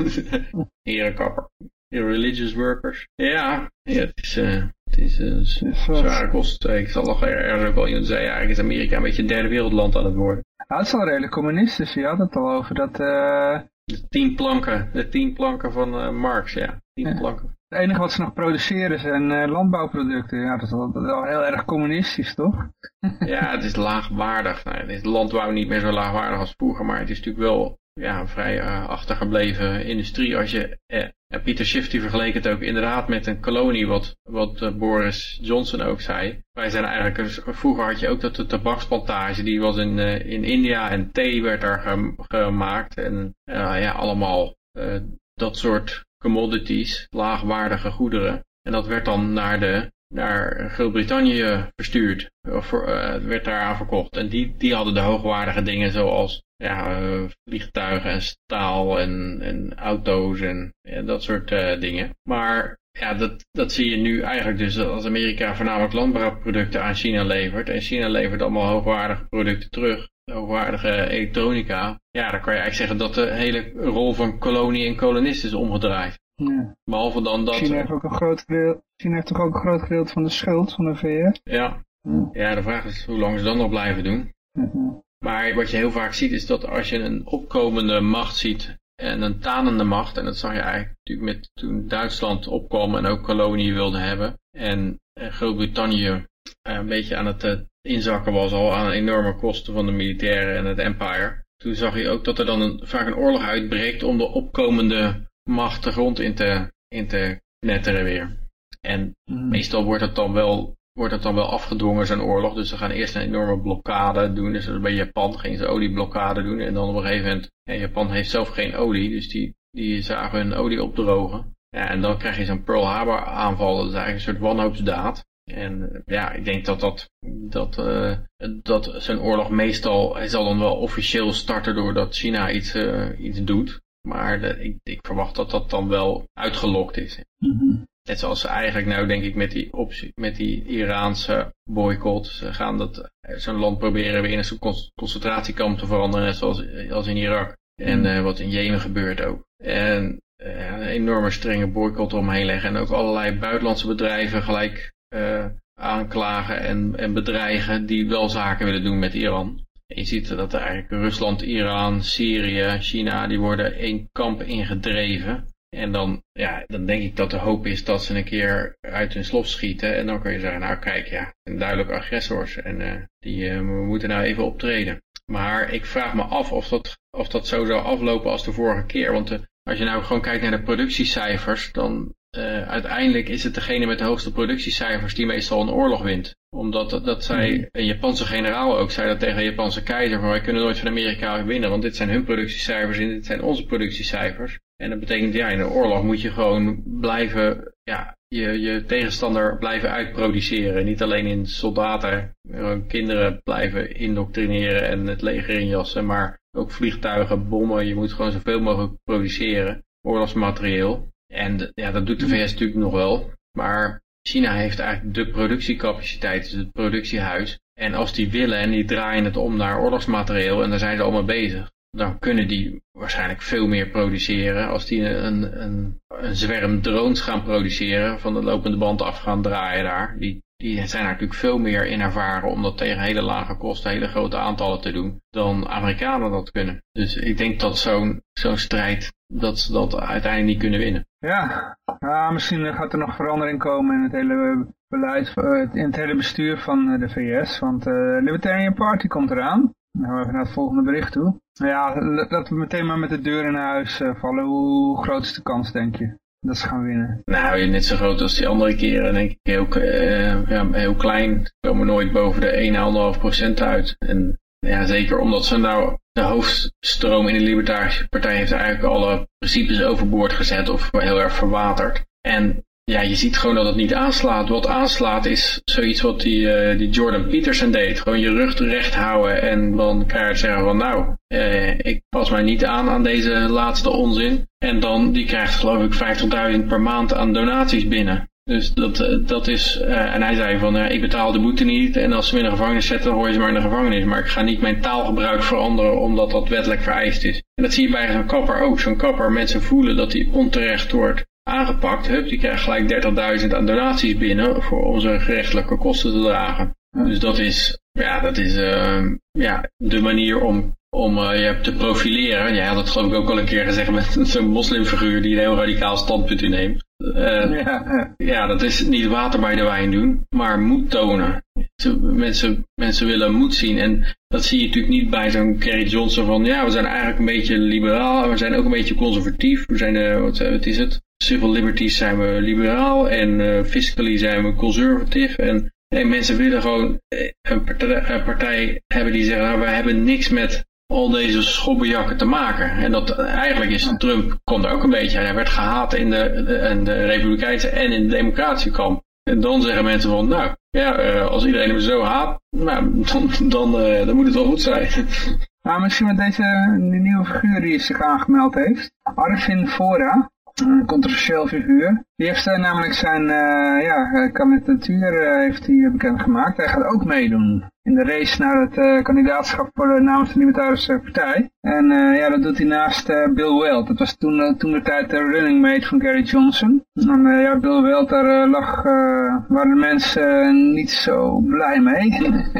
herenkapper, religious workers, ja, ja het is, uh, het is uh, zware kosten. Ik zal nog ergens ook wel iemand zeggen, eigenlijk is Amerika een beetje een derde wereldland aan het worden. Nou, het is al redelijk communistisch, je had het al over dat... Uh... De tien planken, de tien planken van uh, Marx, ja. Tien ja. planken. Het enige wat ze nog produceren zijn uh, landbouwproducten. Ja, dat is al, dat is al heel erg communistisch, toch? Ja, het is laagwaardig. Nou, het is landbouw niet meer zo laagwaardig als vroeger, maar het is natuurlijk wel ja, een vrij uh, achtergebleven industrie. Als je, eh, ja, Pieter Schiff die vergeleek het ook inderdaad met een kolonie, wat, wat uh, Boris Johnson ook zei. Wij zijn eigenlijk, uh, vroeger had je ook dat de tabaksplantage, die was in, uh, in India en thee werd daar ge gemaakt. En uh, ja, allemaal uh, dat soort commodities, laagwaardige goederen. En dat werd dan naar de naar Groot-Brittannië verstuurd, of uh, werd daaraan verkocht. En die, die hadden de hoogwaardige dingen zoals ja, uh, vliegtuigen en staal en, en auto's en ja, dat soort uh, dingen. Maar ja, dat, dat zie je nu eigenlijk dus als Amerika voornamelijk landbouwproducten aan China levert. En China levert allemaal hoogwaardige producten terug. Hoogwaardige elektronica. Ja, dan kan je eigenlijk zeggen dat de hele rol van kolonie en kolonist is omgedraaid. Ja. Behalve dan dat... China heeft, ook een groot gedeelte, China heeft toch ook een groot gedeelte van de schuld van de V S? Ja. Ja, ja, de vraag is hoe lang ze dan nog blijven doen. Uh-huh. Maar wat je heel vaak ziet is dat als je een opkomende macht ziet en een tanende macht, en dat zag je eigenlijk natuurlijk met toen Duitsland opkwam en ook koloniën wilde hebben en Groot-Brittannië een beetje aan het uh, inzakken was al aan enorme kosten van de militairen en het empire. Toen zag je ook dat er dan een, vaak een oorlog uitbreekt om de opkomende macht de grond in te, in te knetteren weer. En mm. meestal wordt het dan wel wordt het dan wel afgedwongen, zo'n oorlog. Dus ze gaan eerst een enorme blokkade doen. Dus bij Japan gingen ze olieblokkade doen. En dan op een gegeven moment, ja, Japan heeft zelf geen olie, dus die, die zagen hun olie opdrogen. Ja, en dan krijg je zo'n Pearl Harbor aanval, dat is eigenlijk een soort wanhoopsdaad. En ja, ik denk dat dat, dat, uh, dat zo'n oorlog meestal, hij zal dan wel officieel starten doordat China iets, uh, iets doet. Maar de, ik, ik verwacht dat dat dan wel uitgelokt is. Mm-hmm. Net zoals ze eigenlijk nou denk ik met die, optie, met die Iraanse boycott. Ze gaan dat zo'n land proberen weer in een concentratiekamp te veranderen. Net zoals als in Irak. En uh, wat in Jemen gebeurt ook. En uh, een enorme strenge boycott omheen leggen. En ook allerlei buitenlandse bedrijven gelijk uh, aanklagen en, en bedreigen die wel zaken willen doen met Iran. En je ziet dat er eigenlijk Rusland, Iran, Syrië, China, die worden één kamp ingedreven. En dan, ja, dan denk ik dat de hoop is dat ze een keer uit hun slof schieten. En dan kun je zeggen, nou kijk, ja, een duidelijk agressors. En uh, die uh, we moeten nou even optreden. Maar ik vraag me af of dat, of dat zo zou aflopen als de vorige keer. Want uh, als je nou gewoon kijkt naar de productiecijfers, dan uh, uiteindelijk is het degene met de hoogste productiecijfers die meestal een oorlog wint. Omdat dat, dat zei een Japanse generaal ook, zei dat tegen de Japanse keizer, van wij kunnen nooit van Amerika winnen, want dit zijn hun productiecijfers en dit zijn onze productiecijfers. En dat betekent, ja, in een oorlog moet je gewoon blijven, ja, je, je tegenstander blijven uitproduceren. Niet alleen in soldaten, kinderen blijven indoctrineren en het leger injassen, maar ook vliegtuigen, bommen. Je moet gewoon zoveel mogelijk produceren, oorlogsmaterieel. En ja, dat doet de V S natuurlijk nog wel. Maar China heeft eigenlijk de productiecapaciteit, dus het productiehuis. En als die willen en die draaien het om naar oorlogsmaterieel en daar zijn ze allemaal bezig, dan kunnen die waarschijnlijk veel meer produceren. Als die een, een, een zwerm drones gaan produceren, van de lopende band af gaan draaien daar. Die, die zijn natuurlijk veel meer in ervaren om dat tegen hele lage kosten, hele grote aantallen te doen, dan Amerikanen dat kunnen. Dus ik denk dat zo'n zo'n strijd, dat ze dat uiteindelijk niet kunnen winnen. Ja, ja, misschien gaat er nog verandering komen in het hele beleid, in het hele bestuur van de V S. Want de uh, Libertarian Party komt eraan. Dan gaan we even naar het volgende bericht toe. Ja, laten we meteen maar met de deur in huis uh, vallen. Hoe groot is de kans, denk je, dat ze gaan winnen? Nou, net zo groot als die andere keren, denk ik. Heel, uh, ja, heel klein. Ze komen nooit boven de één komma vijf procent uit. En ja, zeker omdat ze nou de hoofdstroom in de Libertarische Partij heeft eigenlijk alle principes overboord gezet of heel erg verwaterd. En ja, je ziet gewoon dat het niet aanslaat. Wat aanslaat is zoiets wat die, uh, die Jordan Peterson deed. Gewoon je rug recht houden en dan keihard zeggen van nou, uh, ik pas mij niet aan aan deze laatste onzin. En dan, die krijgt geloof ik vijftigduizend per maand aan donaties binnen. Dus dat, dat is, uh, en hij zei van, uh, ik betaal de boete niet en als ze me in de gevangenis zetten, dan hoor je ze maar in de gevangenis. Maar ik ga niet mijn taalgebruik veranderen omdat dat wettelijk vereist is. En dat zie je bij zo'n kapper ook. Zo'n kapper, mensen voelen dat hij onterecht wordt aangepakt. Hup, die krijgt gelijk dertigduizend aan donaties binnen voor om zijn gerechtelijke kosten te dragen. Dus dat is, ja, dat is uh, ja, de manier om, om uh, je te profileren. Jij had het geloof ik ook al een keer gezegd met zo'n moslimfiguur die een heel radicaal standpunt inneemt. Uh, ja. ja, dat is niet water bij de wijn doen, maar moed tonen. Mensen, mensen willen moed zien en dat zie je natuurlijk niet bij zo'n Kerry Johnson van ja, we zijn eigenlijk een beetje liberaal en we zijn ook een beetje conservatief. We zijn, uh, wat, wat is het? Civil liberties zijn we liberaal en uh, fiscally zijn we conservatief. En nee, mensen willen gewoon een partij, een partij hebben die zeggen, nou, wij hebben niks met al deze schobbejakken te maken. En dat eigenlijk is Trump, kon er ook een beetje, hij werd gehaat in de, in de Republikeinse en in de Democratische kamp. En dan zeggen mensen van, nou, ja, uh, als iedereen hem zo haat, nou, dan, dan, uh, dan moet het wel goed zijn. Nou, misschien met deze die nieuwe figuur die zich aangemeld heeft, Arvin Vohra. Een controversieel figuur. Die heeft uh, namelijk zijn uh, ja, kandidatuur uh, heeft hij bekendgemaakt. Hij gaat ook meedoen in de race naar het uh, kandidaatschap voor de namens de Libertarische Partij. En uh, ja, dat doet hij naast uh, Bill Weld. Dat was toen, uh, toen de tijd de running mate van Gary Johnson. En uh, ja, Bill Weld, daar uh, lag, uh, waren de mensen uh, niet zo blij mee. Nee.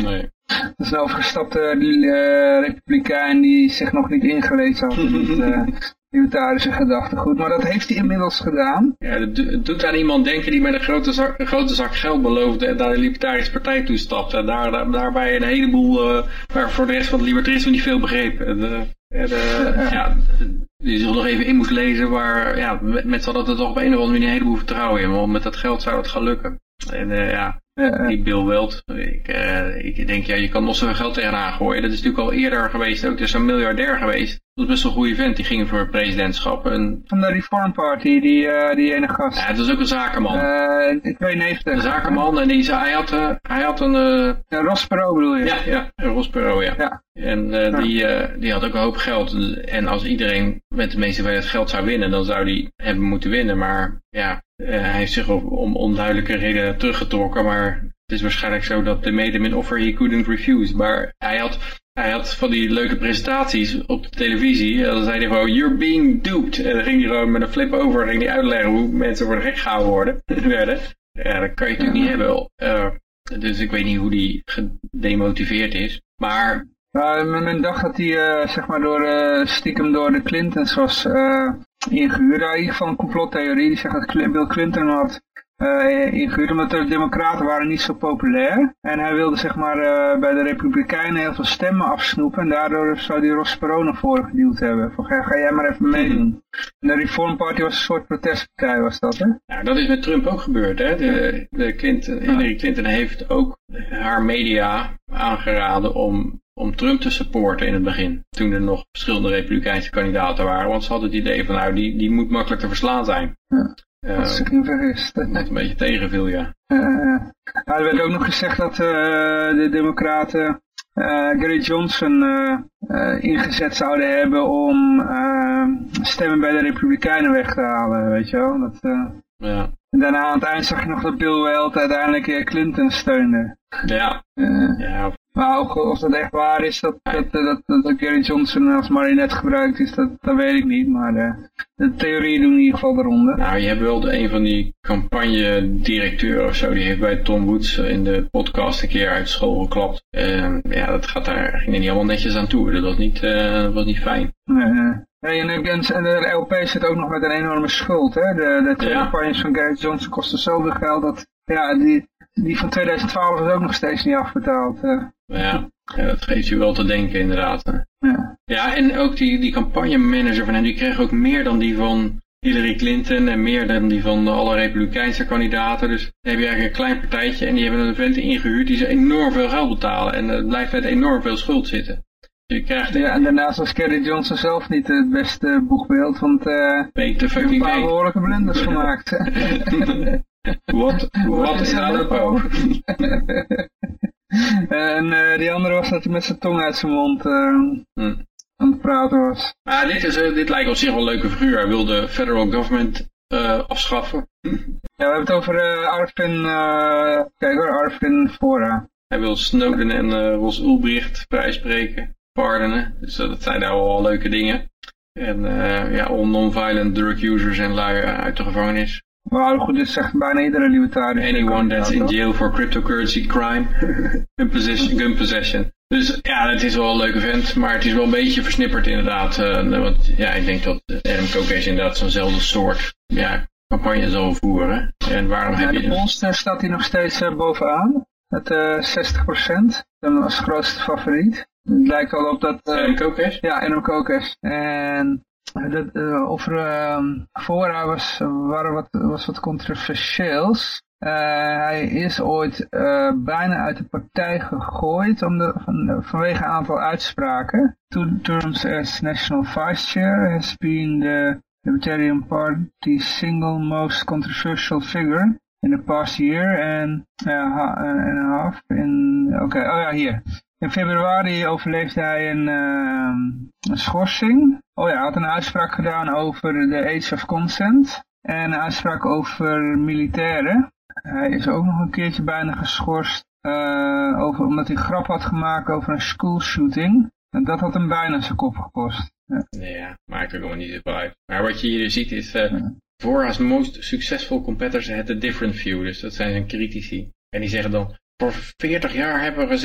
Dat is een overgestapte uh, republikein die zich nog niet ingelezen had in het uh, libertarische gedachtegoed. Maar dat heeft hij inmiddels gedaan. Ja, het doet aan iemand denken die met een grote zak, een grote zak geld beloofde en naar de Libertarische Partij toestapte. En daar, daar, daarbij een heleboel, uh, waar voor de rest van het libertarisme niet veel begreep. De, de, ja. ja, die zich nog even in moest lezen waar, ja, met z'n hadden er toch op een of andere manier een heleboel vertrouwen in. Want met dat geld zou het gaan lukken. En uh, ja, die Bill Weld, ik, uh, ik denk ja, je kan nog zoveel geld tegenaan gooien. Dat is natuurlijk al eerder geweest, ook er is een miljardair geweest. Dat is best wel een goede vent, die ging voor het presidentschap. En... Van de Reform Party, die, uh, die ene gast. Ja, het was ook een zakenman. Uh, tweeënnegentig. Een zakenman en die zei, hij had, uh, hij had een... Uh... Ja, Ross Perot bedoel je? Ja, ja, een Ross Perot, ja. ja. En uh, ja. Die, uh, die had ook een hoop geld. En als iedereen met de meeste van het geld zou winnen, dan zou die hebben moeten winnen. Maar ja, uh, hij heeft zich om onduidelijke redenen teruggetrokken. Maar het is waarschijnlijk zo dat they made him an offer he couldn't refuse. Maar hij had... Hij had van die leuke presentaties op de televisie. En dan zei hij gewoon, you're being duped. En dan ging hij gewoon met een flip over ging hij uitleggen hoe mensen voor de gek gehouden worden, werden. Ja, dat kan je natuurlijk niet hebben. Uh, dus ik weet niet hoe die gedemotiveerd is. Maar... Uh, men dacht dat hij uh, zeg maar door, uh, stiekem door de Clintons was uh, ingehuurd. In ieder geval een complottheorie die zegt dat Bill Clinton had... Uh, ingehuurd, omdat de democraten waren niet zo populair. En hij wilde zeg maar uh, bij de republikeinen heel veel stemmen afsnoepen. En daardoor zou die Ross Perot naar voren geduwd hebben. Van ga, ga jij maar even meedoen. En de Reform Party was een soort protestpartij, was dat, hè? Nou, dat is met Trump ook gebeurd, hè. De, de Clinton, Hillary Clinton heeft ook haar media aangeraden om... om Trump te supporten in het begin. Toen er nog verschillende republikeinse kandidaten waren. Want ze hadden het idee van, nou, die, die moet makkelijk te verslaan zijn. Ja. Uh, Als ik niet vergist. Dat een beetje tegenviel, ja. Uh, uh, er werd ook nog gezegd dat uh, de democraten uh, Gary Johnson uh, uh, ingezet zouden hebben om uh, stemmen bij de republikeinen weg te halen, weet je wel. Dat, uh, ja. En daarna aan het eind zag je nog dat Bill Weld uiteindelijk uh, Clinton steunde. Ja. Uh, ja. Maar of, of dat echt waar is, dat, dat, dat, dat, dat Gary Johnson als marionet gebruikt is, dat, dat weet ik niet. Maar uh, de theorieën doen in ieder geval de ronde. Nou, je hebt wel de, een van die campagne-directeuren of zo, die heeft bij Tom Woods in de podcast een keer uit school geklapt. Uh, ja, dat gaat daar, ging er niet allemaal netjes aan toe. Dat was niet, uh, dat was niet fijn. Nee, nee. Hey, en, en de L P zit ook nog met een enorme schuld, hè. De, de twee ja. campagnes van Gary Johnson kosten zoveel geld dat, ja, die, die van tweeduizend twaalf is ook nog steeds niet afbetaald. Uh. Ja, ja, dat geeft je wel te denken inderdaad. Ja, ja en ook die, die campagnemanager van hem, die kreeg ook meer dan die van Hillary Clinton en meer dan die van alle republikeinse kandidaten. Dus dan heb je eigenlijk een klein partijtje en die hebben een vent ingehuurd die ze enorm veel geld betalen. En er blijft met enorm veel schuld zitten. Je krijgt ja, en daarnaast was Gary Johnson zelf niet het beste boegbeeld, want uh, Weet de fucking een paar behoorlijke blunders gemaakt. Wat, wat is aan de poot? En uh, die andere was dat hij met zijn tong uit zijn mond uh, hmm. aan het praten was. Ah, dit, is, uh, dit lijkt op zich wel een leuke figuur. Hij wil de federal government uh, afschaffen. Ja, we hebben het over uh, Arvin, uh, kijk hoor, Arvin Fora. Hij wil Snowden en uh, Ross Ulbricht vrijspreken, pardonen. Dus uh, dat zijn nou al leuke dingen. En uh, ja, all non-violent drug users en lui uh, uit de gevangenis. Wauw, goed, dit zegt bijna iedere libertariër. Anyone that's in jail for cryptocurrency crime. gun, possession, gun possession. Dus ja, het is wel een leuke vent, maar het is wel een beetje versnipperd inderdaad. Uh, want ja, ik denk dat Adam Kokesh inderdaad zo'nzelfde soort ja, campagne zal voeren. En waarom ja, heb je... de polls staat hij nog steeds uh, bovenaan. Met uh, zestig procent. Dan als grootste favoriet. Het lijkt wel op dat... Uh, Adam Kokesh? Ja, Adam Kokesh. En... Dat, uh, over uh, Fora was, waren wat, was wat controversieels. Uh, hij is ooit uh, bijna uit de partij gegooid om de, van, vanwege een aantal uitspraken. Two terms as national vice chair has been the Libertarian Party's single most controversial figure in the past year and, uh, and a half. Oké, okay, oh ja, hier. In februari overleefde hij een, uh, een schorsing. Oh ja, hij had een uitspraak gedaan over de age of consent. En een uitspraak over militairen. Hij is ook nog een keertje bijna geschorst. Uh, over, omdat hij grap had gemaakt over een school shooting. En dat had hem bijna zijn kop gekost. Ja, ja maakt ook allemaal niet zoveel uit. Maar wat je hier ziet is... Uh, ja. Fora's most successful competitors had a different view. Dus dat zijn zijn critici. En die zeggen dan... Voor veertig jaar hebben we gezegd,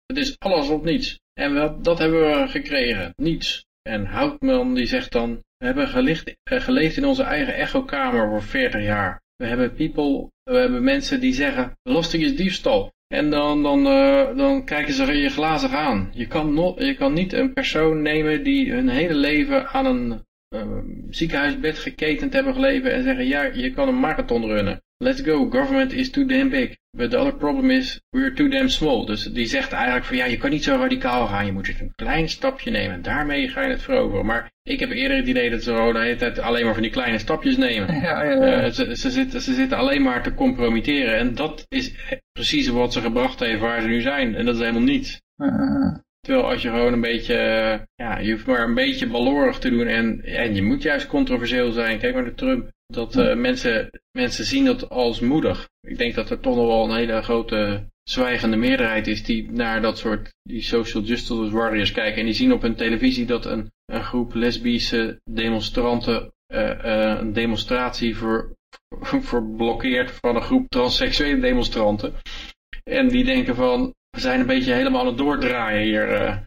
Het is alles of niets. En wat, dat hebben we gekregen. Niets. En Houtman die zegt dan, we hebben gelicht, uh, geleefd in onze eigen echokamer voor veertig jaar. We hebben people, we hebben mensen die zeggen, belasting is diefstal. En dan, dan, uh, dan kijken ze je glazig aan. Je kan, no, je kan niet een persoon nemen die hun hele leven aan een uh, ziekenhuisbed geketend hebben geleven en zeggen, ja, je kan een marathon runnen. Let's go, government is too damn big. But the other problem is, we're too damn small. Dus die zegt eigenlijk van, ja, je kan niet zo radicaal gaan. Je moet het een klein stapje nemen. Daarmee ga je het veroveren. Maar ik heb eerder het idee dat ze de hele tijd alleen maar van die kleine stapjes nemen. Ja, ja, ja. Uh, ze, ze, zitten, ze zitten alleen maar te compromitteren. En dat is precies wat ze gebracht heeft waar ze nu zijn. En dat is helemaal niets. Uh. Terwijl als je gewoon een beetje, ja, je hoeft maar een beetje balorig te doen. En, en je moet juist controversieel zijn. Kijk maar naar Trump. Dat uh, mensen, mensen zien dat als moedig. Ik denk dat er toch nog wel een hele grote zwijgende meerderheid is die naar dat soort die social justice warriors kijken. En die zien op hun televisie dat een, een groep lesbische demonstranten uh, uh, een demonstratie voor, voor blokkeert van een groep transseksuele demonstranten. En die denken van, we zijn een beetje helemaal aan het doordraaien hier. Uh.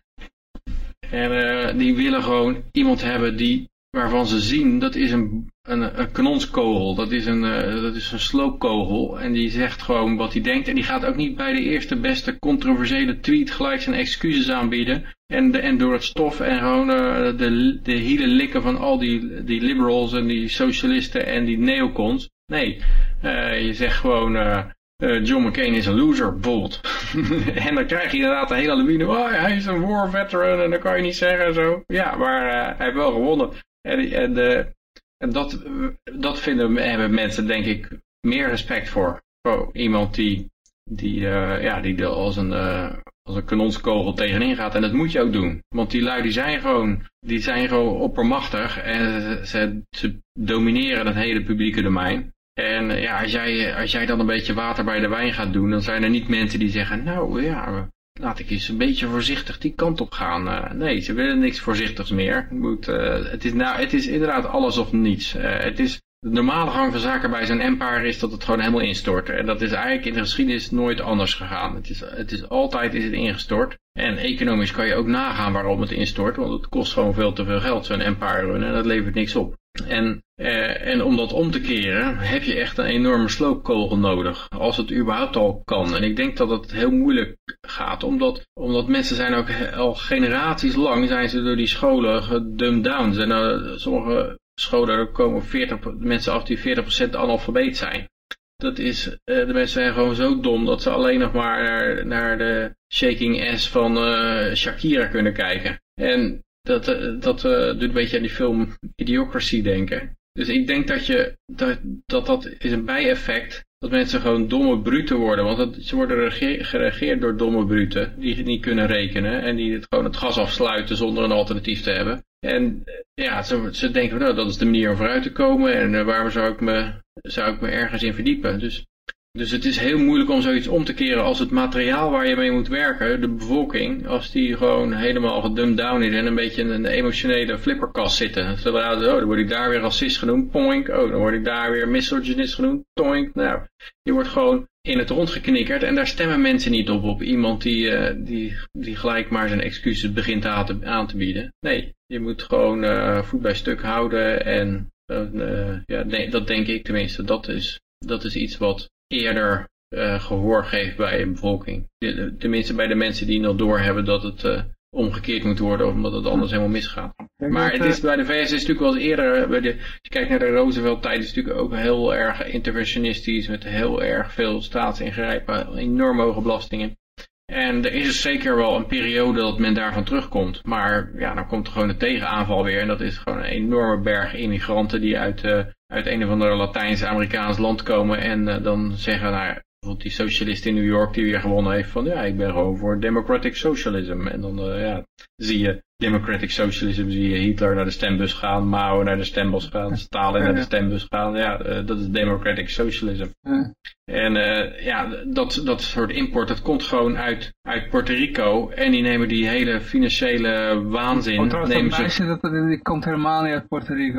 En uh, die willen gewoon iemand hebben die, waarvan ze zien, dat is een, een, een kanonskogel, dat is een, uh, dat is een sloopkogel. En die zegt gewoon wat hij denkt. En die gaat ook niet bij de eerste beste controversiële tweet gelijk zijn excuses aanbieden. En, de, en door het stof en gewoon uh, de, de hielen likken van al die, die liberals en die socialisten en die neocons. Nee, uh, je zegt gewoon, uh, uh, John McCain is een loser, bijvoorbeeld. En dan krijg je inderdaad een hele lawine. Oh, hij is een war veteran en dat kan je niet zeggen en zo. Ja, maar uh, hij heeft wel gewonnen. En, en, uh, en dat, dat vinden, hebben mensen denk ik meer respect voor. Voor iemand die, die, uh, ja, die er als een, uh, als een kanonskogel tegenin gaat. En dat moet je ook doen. Want die lui die zijn gewoon, die zijn gewoon oppermachtig. En ze, ze, ze domineren het hele publieke domein. En uh, ja, als jij, als jij dan een beetje water bij de wijn gaat doen, dan zijn er niet mensen die zeggen, nou ja, laat ik eens een beetje voorzichtig die kant op gaan. Uh, nee, ze willen niks voorzichtigs meer. Moet, uh, het, is nou, het is inderdaad alles of niets. Uh, het is, de normale gang van zaken bij zo'n empire is dat het gewoon helemaal instort. En dat is eigenlijk in de geschiedenis nooit anders gegaan. Het is, het is altijd is het ingestort. En economisch kan je ook nagaan waarom het instort. Want het kost gewoon veel te veel geld, zo'n empire runnen. En dat levert niks op. En, eh, en om dat om te keren heb je echt een enorme sloopkogel nodig. Als het überhaupt al kan. En ik denk dat het heel moeilijk gaat. Omdat, omdat mensen zijn ook al generaties lang zijn ze door die scholen gedummed down. Zijn er, sommige scholen komen veertig, mensen af die veertig procent analfabeet zijn. Dat is, uh, de mensen zijn gewoon zo dom dat ze alleen nog maar naar, naar de shaking ass van uh, Shakira kunnen kijken. En dat, uh, dat uh, doet een beetje aan die film Idiocracy denken. Dus ik denk dat je, dat, dat, dat is een bijeffect, dat mensen gewoon domme bruten worden. Want dat, ze worden regeer, geregeerd door domme bruten die niet kunnen rekenen en die het, gewoon het gas afsluiten zonder een alternatief te hebben. En ja, ze, ze denken, nou, dat is de manier om vooruit te komen en uh, waarom zou ik, me, zou ik me ergens in verdiepen. Dus, dus het is heel moeilijk om zoiets om te keren als het materiaal waar je mee moet werken, de bevolking, als die gewoon helemaal gedummed down is en een beetje in een emotionele flipperkast zitten. Zodra, oh, dan word ik daar weer racist genoemd, poink. Oh, dan word ik daar weer misogynist genoemd, poink. Nou, je wordt gewoon in het rond geknikkerd en daar stemmen mensen niet op, op iemand die, uh, die, die gelijk maar zijn excuses begint aan te, aan te bieden. Nee, je moet gewoon uh, voet bij stuk houden en uh, ja, nee, dat denk ik tenminste. Dat is, dat is iets wat eerder uh, gehoor geeft bij een bevolking. Tenminste bij de mensen die nog doorhebben dat het uh, omgekeerd moet worden omdat het anders helemaal misgaat. Maar het is, bij de V S is het natuurlijk wel eens eerder, bij de, als je kijkt naar de Roosevelt-tijd, is het natuurlijk ook heel erg interventionistisch met heel erg veel staatsingrijpen, enorm hoge belastingen. En er is dus zeker wel een periode dat men daarvan terugkomt. Maar ja, dan komt er gewoon een tegenaanval weer. En dat is gewoon een enorme berg immigranten die uit, uh, uit een of ander Latijns-Amerikaans land komen. En uh, dan zeggen, nou, bijvoorbeeld die socialist in New York die weer gewonnen heeft van, ja, ik ben gewoon voor democratic socialism. En dan uh, ja, zie je democratic socialism, zie je Hitler naar de stembus gaan, Mao naar de stembus gaan, Stalin naar de stembus gaan. Ja, uh, dat is democratic socialism. Ja. En uh, ja, dat, dat soort import, dat komt gewoon uit, uit Puerto Rico. En die nemen die hele financiële waanzin. Oh, trouwens, nemen dat meisje, ze... dat, die komt helemaal niet uit Puerto Rico, hè?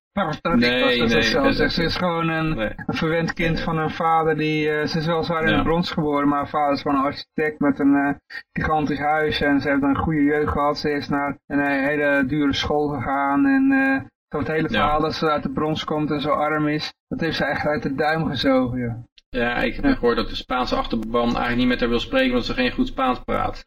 Nee, nee, nee, nee, dat, ze is gewoon een, nee. een verwend kind van een vader die, uh, ze is weliswaar in ja. de brons geboren, maar haar vader is gewoon een architect met een uh, gigantisch huis en ze heeft een goede jeugd gehad. Ze is naar een uh, hele dure school gegaan en uh, zo het hele verhaal ja. dat ze uit de brons komt en zo arm is, dat heeft ze echt uit de duim gezogen. Ja. Ja, ik heb ja. gehoord dat de Spaanse achterban eigenlijk niet met haar wil spreken, omdat ze geen goed Spaans praat.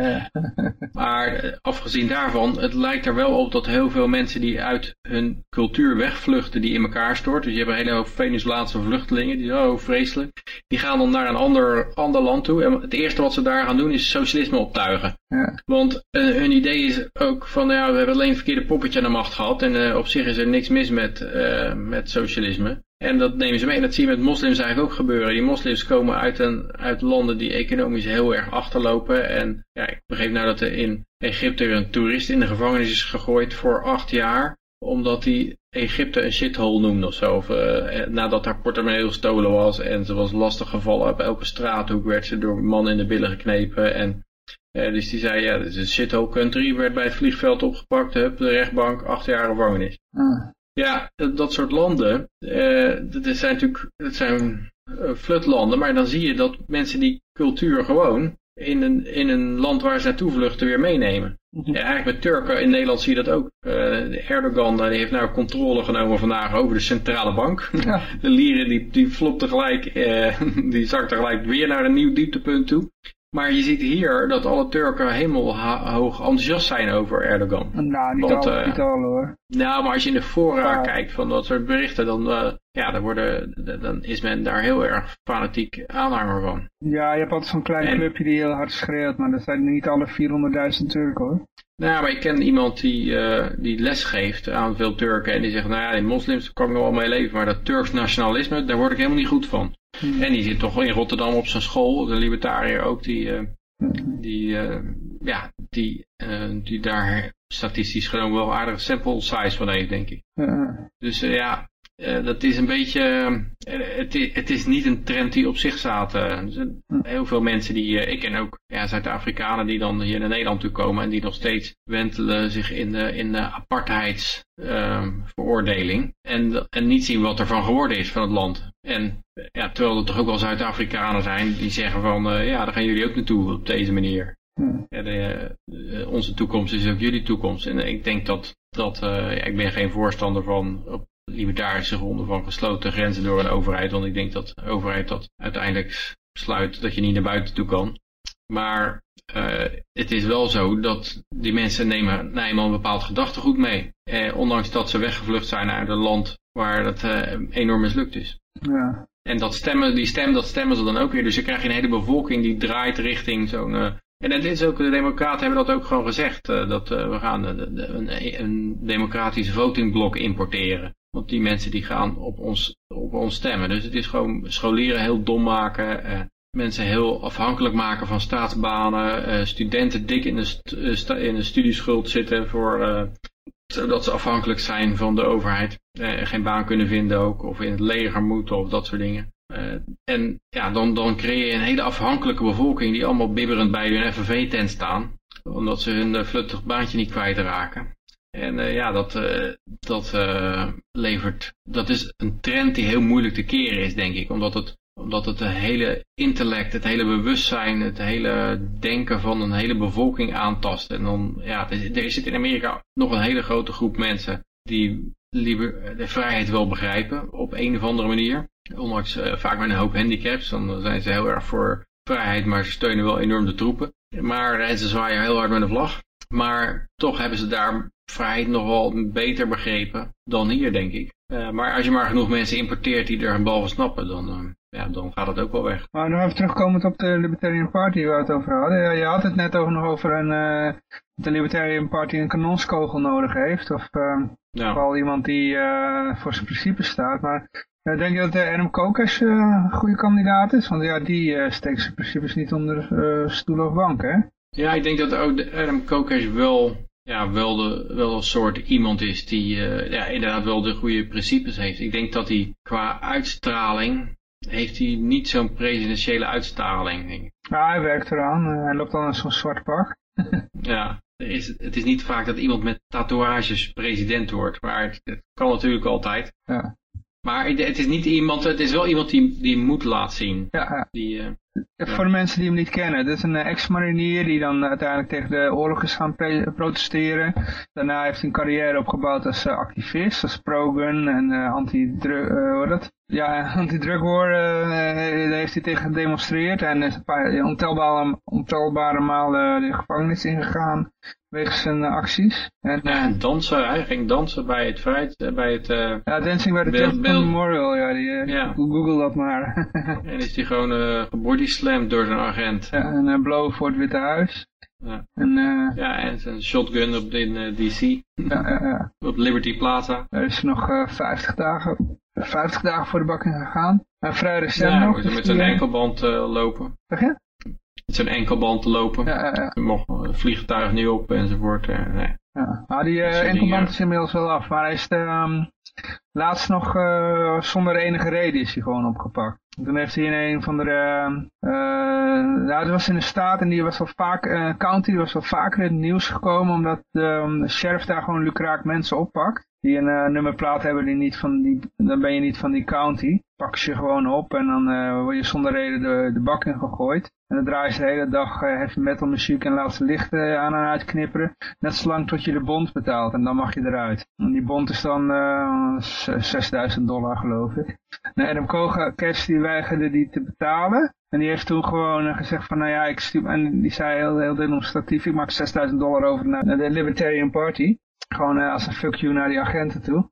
Maar afgezien daarvan, het lijkt er wel op dat heel veel mensen die uit hun cultuur wegvluchten, die in elkaar stort. Dus je hebt een hele hoop Venezolaanse vluchtelingen, die oh vreselijk. Die gaan dan naar een ander, ander land toe. En het eerste wat ze daar gaan doen is socialisme optuigen. Ja. Want uh, hun idee is ook van, ja, we hebben alleen het verkeerde poppetje aan de macht gehad. En uh, op zich is er niks mis met, uh, met socialisme. En dat nemen ze mee. En dat zie je met moslims eigenlijk ook gebeuren. Die moslims komen uit, een, uit landen die economisch heel erg achterlopen. En ja, ik begreep nou dat er in Egypte een toerist in de gevangenis is gegooid voor acht jaar. Omdat hij Egypte een shithole noemde of zo. Of, uh, nadat haar portemonnee gestolen was. En ze was lastig gevallen. Op elke straathoek werd ze door mannen in de billen geknepen. En uh, dus die zei, ja, dit is een shithole country. Werd bij het vliegveld opgepakt. Hup, de rechtbank, acht jaar gevangenis. Uh. Ja, dat soort landen, uh, dat zijn natuurlijk, dat zijn uh, flutlanden, maar dan zie je dat mensen die cultuur gewoon in een, in een land waar ze naartoe vluchten weer meenemen. Mm-hmm. Ja, eigenlijk met Turken in Nederland zie je dat ook. Uh, Erdogan die heeft nou controle genomen vandaag over de centrale bank. Ja. De lieren die, die flopte gelijk, uh, die zakte gelijk weer naar een nieuw dieptepunt toe. Maar je ziet hier dat alle Turken helemaal hoog enthousiast zijn over Erdogan. Nou, niet Want, al, uh, niet al hoor. Nou, maar als je in de fora ja. kijkt van dat soort berichten, dan, uh, ja, dan, worden, dan is men daar heel erg fanatiek aanhanger van. Ja, je hebt altijd zo'n klein en... clubje die heel hard schreeuwt, maar dat zijn niet alle vierhonderdduizend Turken hoor. Nou, maar ik ken iemand die, uh, die les geeft aan veel Turken en die zegt, nou ja, die moslims daar kan ik nog wel mee leven, maar dat Turks nationalisme, daar word ik helemaal niet goed van. Hmm. En die zit toch in Rotterdam op zijn school, de libertariër ook, die, uh, die, uh, ja, die, uh, die daar statistisch genomen wel aardige sample size van heeft, denk ik. Uh. Dus uh, ja, uh, dat is een beetje, uh, het, is, het is niet een trend die op zich staat. Uh, dus, uh, heel veel mensen die, uh, ik ken ook ja, Zuid-Afrikanen die dan hier naar Nederland toe komen en die nog steeds wentelen zich in de, in de apartheids uh, veroordeling en, en niet zien wat er van geworden is van het land. En ja, terwijl er toch ook wel Zuid-Afrikanen zijn die zeggen van, uh, ja, daar gaan jullie ook naartoe op deze manier. Hmm. Ja, de, uh, onze toekomst is ook jullie toekomst. En ik denk dat, dat uh, ja, ik ben geen voorstander van op libertarische gronden van gesloten grenzen door een overheid. Want ik denk dat de overheid dat uiteindelijk besluit dat je niet naar buiten toe kan. Maar uh, het is wel zo dat die mensen nemen nou eenmaal een bepaald gedachtegoed mee. Eh, ondanks dat ze weggevlucht zijn naar een land waar dat uh, enorm mislukt is. Ja. En dat stemmen, die stem, dat stemmen ze dan ook weer. Dus je krijgt een hele bevolking die draait richting zo'n... Uh, en dit is ook, de democraten hebben dat ook gewoon gezegd. Uh, dat uh, we gaan uh, de, de, een, een democratisch votingblok importeren. Want die mensen die gaan op ons, op ons stemmen. Dus het is gewoon scholieren heel dom maken. Uh, mensen heel afhankelijk maken van staatsbanen. Uh, studenten dik in de, st uh, in de studieschuld zitten voor... Uh, zodat ze afhankelijk zijn van de overheid. Uh, geen baan kunnen vinden ook. Of in het leger moeten of dat soort dingen. Uh, en ja, dan, dan creëer je een hele afhankelijke bevolking die allemaal bibberend bij hun F N V-tent staan. Omdat ze hun uh, fluttig baantje niet kwijtraken. En uh, ja, dat, uh, dat uh, levert, dat is een trend die heel moeilijk te keren is, denk ik. Omdat het, omdat het hele intellect, het hele bewustzijn, het hele denken van een hele bevolking aantast. En dan, ja, er, er zit in Amerika nog een hele grote groep mensen die liever de vrijheid wel begrijpen op een of andere manier. Ondanks uh, vaak met een hoop handicaps, dan zijn ze heel erg voor vrijheid, maar ze steunen wel enorm de troepen. Maar en ze zwaaien heel hard met een vlag. Maar toch hebben ze daar vrijheid nog wel beter begrepen dan hier, denk ik. Uh, maar als je maar genoeg mensen importeert die er een bal van snappen, dan, uh, ja, dan gaat het ook wel weg. Maar nog even terugkomend op de Libertarian Party waar we het over hadden. Ja, je had het net over, nog over een, uh, de Libertarian Party een kanonskogel nodig heeft. Of uh, ja. Vooral iemand die uh, voor zijn principes staat. Maar uh, denk je dat uh, Adam Kokesh uh, een goede kandidaat is? Want ja, die uh, steekt zijn principes niet onder uh, stoel of bank, hè? Ja, ik denk dat ook de Adam Kokesh wel... Ja, wel, de, wel een soort iemand is die uh, ja, inderdaad wel de goede principes heeft. Ik denk dat hij qua uitstraling, heeft hij niet zo'n presidentiële uitstraling. Denk ik. Ja, hij werkt eraan. Uh, hij loopt dan in zo'n zwart pak. Ja, er is, het is niet vaak dat iemand met tatoeages president wordt. Maar het, het kan natuurlijk altijd. Ja. Maar het is niet iemand, het is wel iemand die, die moed laat zien. Ja, ja. Die, uh, Ja. Voor de mensen die hem niet kennen, dat is een ex-marinier die dan uiteindelijk tegen de oorlog is gaan protesteren. Daarna heeft hij een carrière opgebouwd als uh, activist, als pro-gun en uh, anti-drug, uh, hoe dat? Ja, anti-drug war, uh, daar heeft hij tegen gedemonstreerd en is een paar ontelbare, ontelbare malen de gevangenis ingegaan wegens zijn uh, acties. En, uh, ja, dansen, hij ging dansen bij het feit, bij het... Uh, ja, Dancing by the Temple Memorial, ja, die, uh, ja. Google dat maar. En is hij gewoon uh, gebodyslammed door zijn agent. Ja, en uh, blowen voor het Witte Huis. Ja, en, uh, ja, en zijn shotgun op in uh, D C. Ja, ja, ja. Op Liberty Plaza. Er is nog uh, vijftig dagen, vijftig dagen voor de bak in gegaan. Uh, vrij recent ja, nog. Dus met zijn uh, enkelband uh, lopen. Zeg je? Met zijn enkelband lopen. Ja, ja, ja. Er mocht uh, vliegtuig niet op enzovoort. Uh, nee. Ja, ah, die uh, enkelband is inmiddels wel af, maar hij is de, um, laatst nog uh, zonder enige reden is hij gewoon opgepakt. Toen heeft hij in een van de, uh, uh, nou, dat was in een staat en die was al vaak, uh, county, die was al vaker in het nieuws gekomen omdat um, de sheriff daar gewoon lucraak mensen oppakt. Die een uh, nummerplaat hebben die niet van die, dan ben je niet van die county. Pak je gewoon op en dan uh, word je zonder reden de, de bak in gegooid. En dan draai je de hele dag uh, heavy metal muziek en laat ze lichten aan en uit knipperen. Net zolang tot je de bond betaalt en dan mag je eruit. En die bond is dan uh, zesduizend dollar geloof ik. En Adam Kokesh die weigerde die te betalen. En die heeft toen gewoon uh, gezegd van nou ja, ik stuur, en die zei heel, heel demonstratief, ik maak zesduizend dollar over naar de Libertarian Party. Gewoon uh, als een fuck you naar die agenten toe.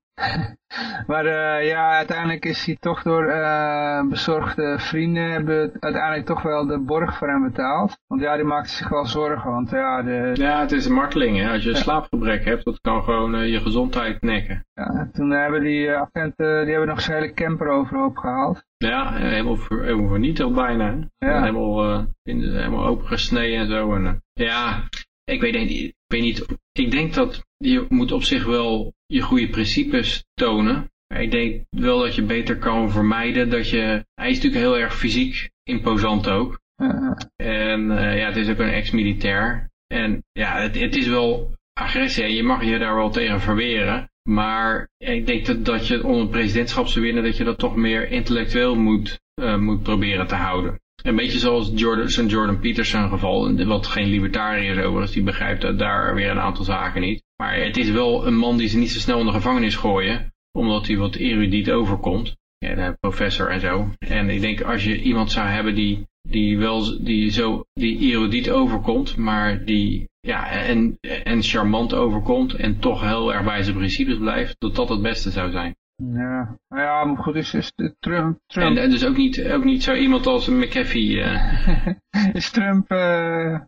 Maar uh, ja, uiteindelijk is hij toch door uh, bezorgde vrienden hebben uiteindelijk toch wel de borg voor hem betaald. Want ja, die maakte zich wel zorgen, want ja... De... Ja, het is een marteling, hè. Als je een ja. slaapgebrek hebt, dat kan gewoon uh, je gezondheid nekken. Ja, toen hebben die uh, agenten, die hebben nog zijn hele camper overhoop gehaald. Ja, helemaal, ver, helemaal vernietigd bijna. Ja. Helemaal, uh, in de, helemaal opengesneden en zo. En, uh, ja, ik weet, niet, ik weet niet, ik denk dat je moet op zich wel je goede principes tonen. Maar ik denk wel dat je beter kan vermijden dat je... Hij is natuurlijk heel erg fysiek imposant ook. Uh-huh. En uh, ja, het is ook een ex-militair. En ja, het, het is wel agressie. Je mag je daar wel tegen verweren. Maar ik denk dat, dat je om een presidentschap te winnen, dat je dat toch meer intellectueel moet, uh, moet proberen te houden. Een beetje zoals Jordan, zijn Jordan Peterson geval, wat geen libertariër is overigens, die begrijpt dat daar weer een aantal zaken niet. Maar het is wel een man die ze niet zo snel in de gevangenis gooien, omdat hij wat erudiet overkomt. Ja, de professor en zo. En ik denk als je iemand zou hebben die, die wel die zo die erudiet overkomt, maar die ja en, en charmant overkomt en toch heel erg bij zijn principes blijft, dat dat het beste zou zijn. Ja, ja, maar goed, is, is Trump... Trump. En, en dus ook niet, ook niet zo iemand als een McAfee. Uh... is Trump... Uh,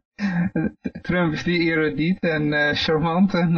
Trump is die erudiet en uh, charmant en...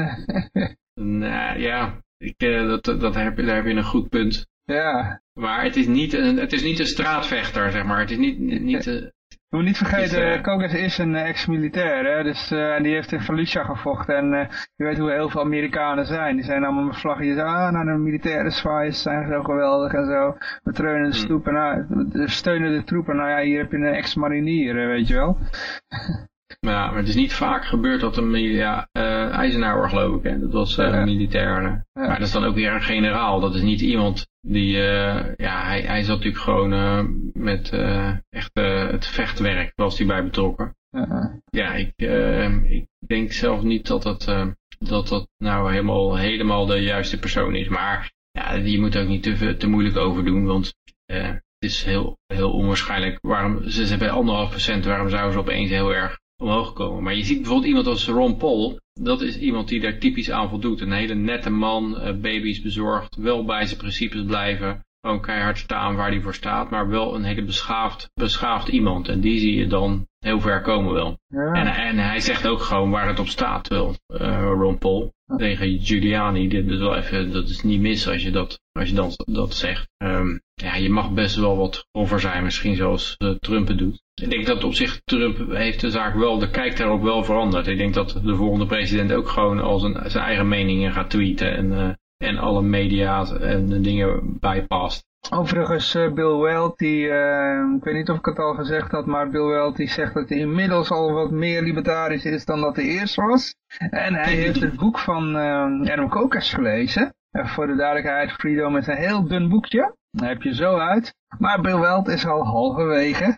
nou ja, ik, uh, dat, dat heb, daar heb je een goed punt. Ja. Maar het is niet een, het is niet een straatvechter, zeg maar. Het is niet... niet uh, Je moet niet vergeten, uh, Kokesh is een uh, ex-militair, hè, dus uh, die heeft in Fallujah gevochten en uh, je weet hoe heel veel Amerikanen zijn. Die zijn allemaal met vlaggetjes, ah, nou de militaire zwaaien zijn zo geweldig en zo. We treunen de stoepen, nou, we steunen de troepen, nou ja, hier heb je een ex-marinier, weet je wel. Ja, maar het is niet vaak gebeurd dat een ja, uh, Eisenhower geloof ik, hè, dat was uh, ja. een militair. Ja. Maar dat is dan ook weer een generaal, dat is niet iemand die, uh, ja, hij, hij zat natuurlijk gewoon uh, met uh, echt uh, het vechtwerk, was hij bij betrokken. Ja, ja ik, uh, ik denk zelf niet dat dat, uh, dat dat nou helemaal, helemaal de juiste persoon is, maar ja, die moet ook niet te, te moeilijk over doen, want uh, het is heel, heel onwaarschijnlijk, waarom, ze hebben anderhalf procent, waarom zouden ze opeens heel erg omhoog komen. Maar je ziet bijvoorbeeld iemand als Ron Paul, dat is iemand die daar typisch aan voldoet. Een hele nette man, uh, baby's bezorgd, wel bij zijn principes blijven, gewoon keihard staan waar hij voor staat, maar wel een hele beschaafd, beschaafd iemand. En die zie je dan heel ver komen wel. Ja. En, en hij zegt ook gewoon waar het op staat wel, uh, Ron Paul. Tegen Giuliani, dit is wel even, dat is niet mis als je dat, als je dan dat zegt. Um, ja, je mag best wel wat groffer zijn, misschien zoals uh, Trump het doet. Ik denk dat op zich Trump heeft de zaak wel, de kijk daarop wel veranderd. Ik denk dat de volgende president ook gewoon al zijn, zijn eigen meningen gaat tweeten en, uh, en alle media en de dingen bijpast. Overigens, uh, Bill Weld, die, uh, ik weet niet of ik het al gezegd had, maar Bill Weld die zegt dat hij inmiddels al wat meer libertarisch is dan dat hij eerst was. En hij heeft het boek van uh, Adam Kokas gelezen. Uh, voor de duidelijkheid, Freedom is een heel dun boekje. Dat heb je zo uit. Maar Bill Weld is al halverwege.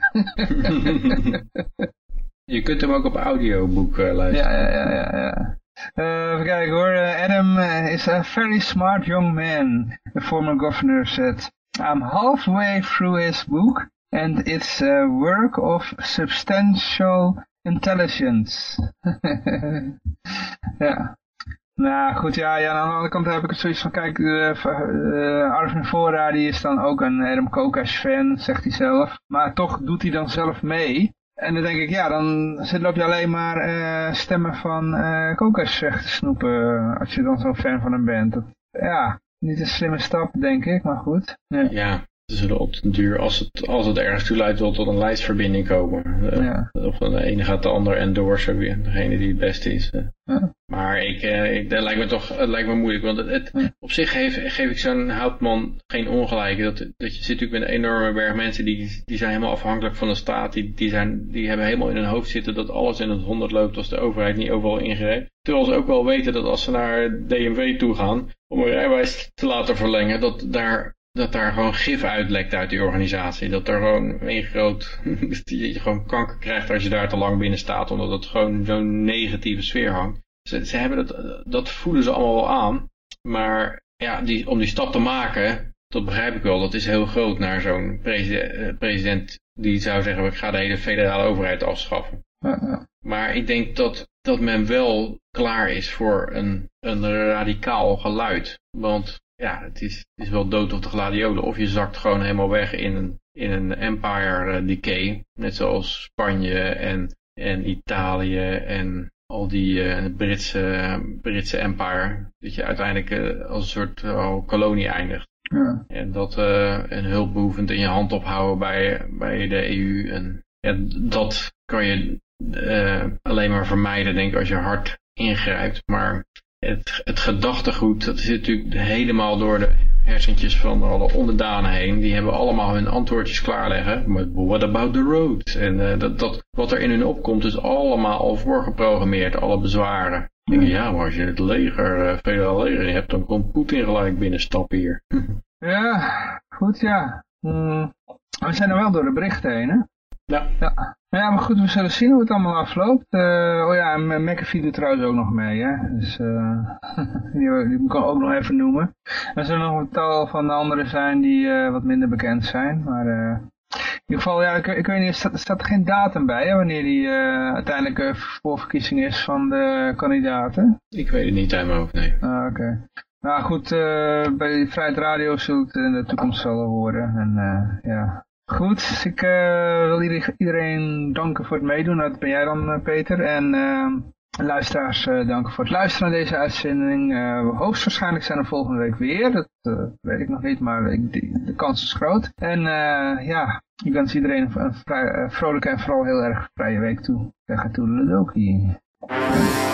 Je kunt hem ook op audioboek uh, luisteren. Ja, ja, ja, ja. Uh, even kijken hoor. Uh, Adam uh, is a very smart young man, the former governor said. I'm halfway through his book and it's a work of substantial intelligence. Ja. Nou goed, ja, ja, aan de andere kant heb ik het zoiets van, kijk, uh, uh, Arvin Fora, die is dan ook een Adam Kokas fan, zegt hij zelf. Maar toch doet hij dan zelf mee. En dan denk ik, ja, dan loop je alleen maar uh, stemmen van uh, Kokas weg te snoepen, als je dan zo'n fan van hem bent. Dat, ja, niet een slimme stap, denk ik, maar goed. Ja, ja ze zullen op den duur, als het, als het ergens toe leidt, wel tot een lijstverbinding komen. Uh, ja. Of de ene gaat de ander endorsen, degene die het beste is. Uh. Ja. Maar ik, uh, ik, dat lijkt me toch het lijkt me moeilijk, want het, het, ja. op zich geef, geef ik zo'n Houtman geen ongelijk. Dat, dat je zit natuurlijk met een enorme berg mensen, die, die zijn helemaal afhankelijk van de staat. Die, die, zijn, die hebben helemaal in hun hoofd zitten dat alles in het honderd loopt als de overheid niet overal ingrijpt. Terwijl ze ook wel weten dat als ze naar D M W toe gaan, om een rijbewijs te laten verlengen, dat daar... dat daar gewoon gif uitlekt uit die organisatie. Dat er gewoon één groot... dat je gewoon kanker krijgt als je daar te lang binnen staat. Omdat het gewoon zo'n negatieve sfeer hangt. Ze, ze hebben dat, dat voelen ze allemaal wel aan. Maar ja, die, om die stap te maken, dat begrijp ik wel. Dat is heel groot naar zo'n president, president die zou zeggen, ik ga de hele federale overheid afschaffen. Ja, ja. Maar ik denk dat, dat men wel klaar is voor een, een radicaal geluid. Want... ja, het is, het is wel dood of de gladiolen. Of je zakt gewoon helemaal weg in een, in een empire uh, decay. Net zoals Spanje en, en Italië en al die uh, Britse, Britse empire. Dat je uiteindelijk uh, als een soort uh, kolonie eindigt. Ja. En dat uh, een hulpbehoevend in je hand ophouden bij, bij de E U. En ja, dat kan je uh, alleen maar vermijden, denk ik, als je hard ingrijpt. Maar... Het, het gedachtegoed, dat zit natuurlijk helemaal door de hersentjes van alle onderdanen heen. Die hebben allemaal hun antwoordjes klaarleggen. Maar what about the roads? En uh, dat, dat, wat er in hun opkomt is allemaal al voorgeprogrammeerd, alle bezwaren. Ik denk, ja, maar als je het leger, uh, federaal leger hebt, dan komt Poetin gelijk binnenstappen hier. Ja, goed ja. Mm, we zijn er wel door de berichten heen, hè? Ja. Ja. Ja, maar goed, we zullen zien hoe het allemaal afloopt. Uh, oh ja, en McAfee doet trouwens ook nog mee, hè. Dus uh, die, die moet ik ook nog even noemen. Er zullen nog een tal van de anderen zijn die uh, wat minder bekend zijn. Maar uh, in ieder geval, ja, ik, ik weet niet, er staat, er staat er geen datum bij, hè, wanneer die uh, uiteindelijk uh, voorverkiezing is van de kandidaten. Ik weet het niet uit mijn hoofd, nee. Ah, oké. Okay. Nou goed, uh, bij Vrijheid Radio zult het in de toekomst zullen horen. En uh, ja... Goed, ik uh, wil iedereen danken voor het meedoen. Dat ben jij dan, uh, Peter. En uh, luisteraars uh, danken voor het luisteren naar deze uitzending. Uh, hoogstwaarschijnlijk zijn we volgende week weer. Dat uh, weet ik nog niet, maar ik, de, de kans is groot. En uh, ja, ik wens iedereen een vrij, uh, vrolijke en vooral heel erg vrije week toe. Zeg het toedeledokie.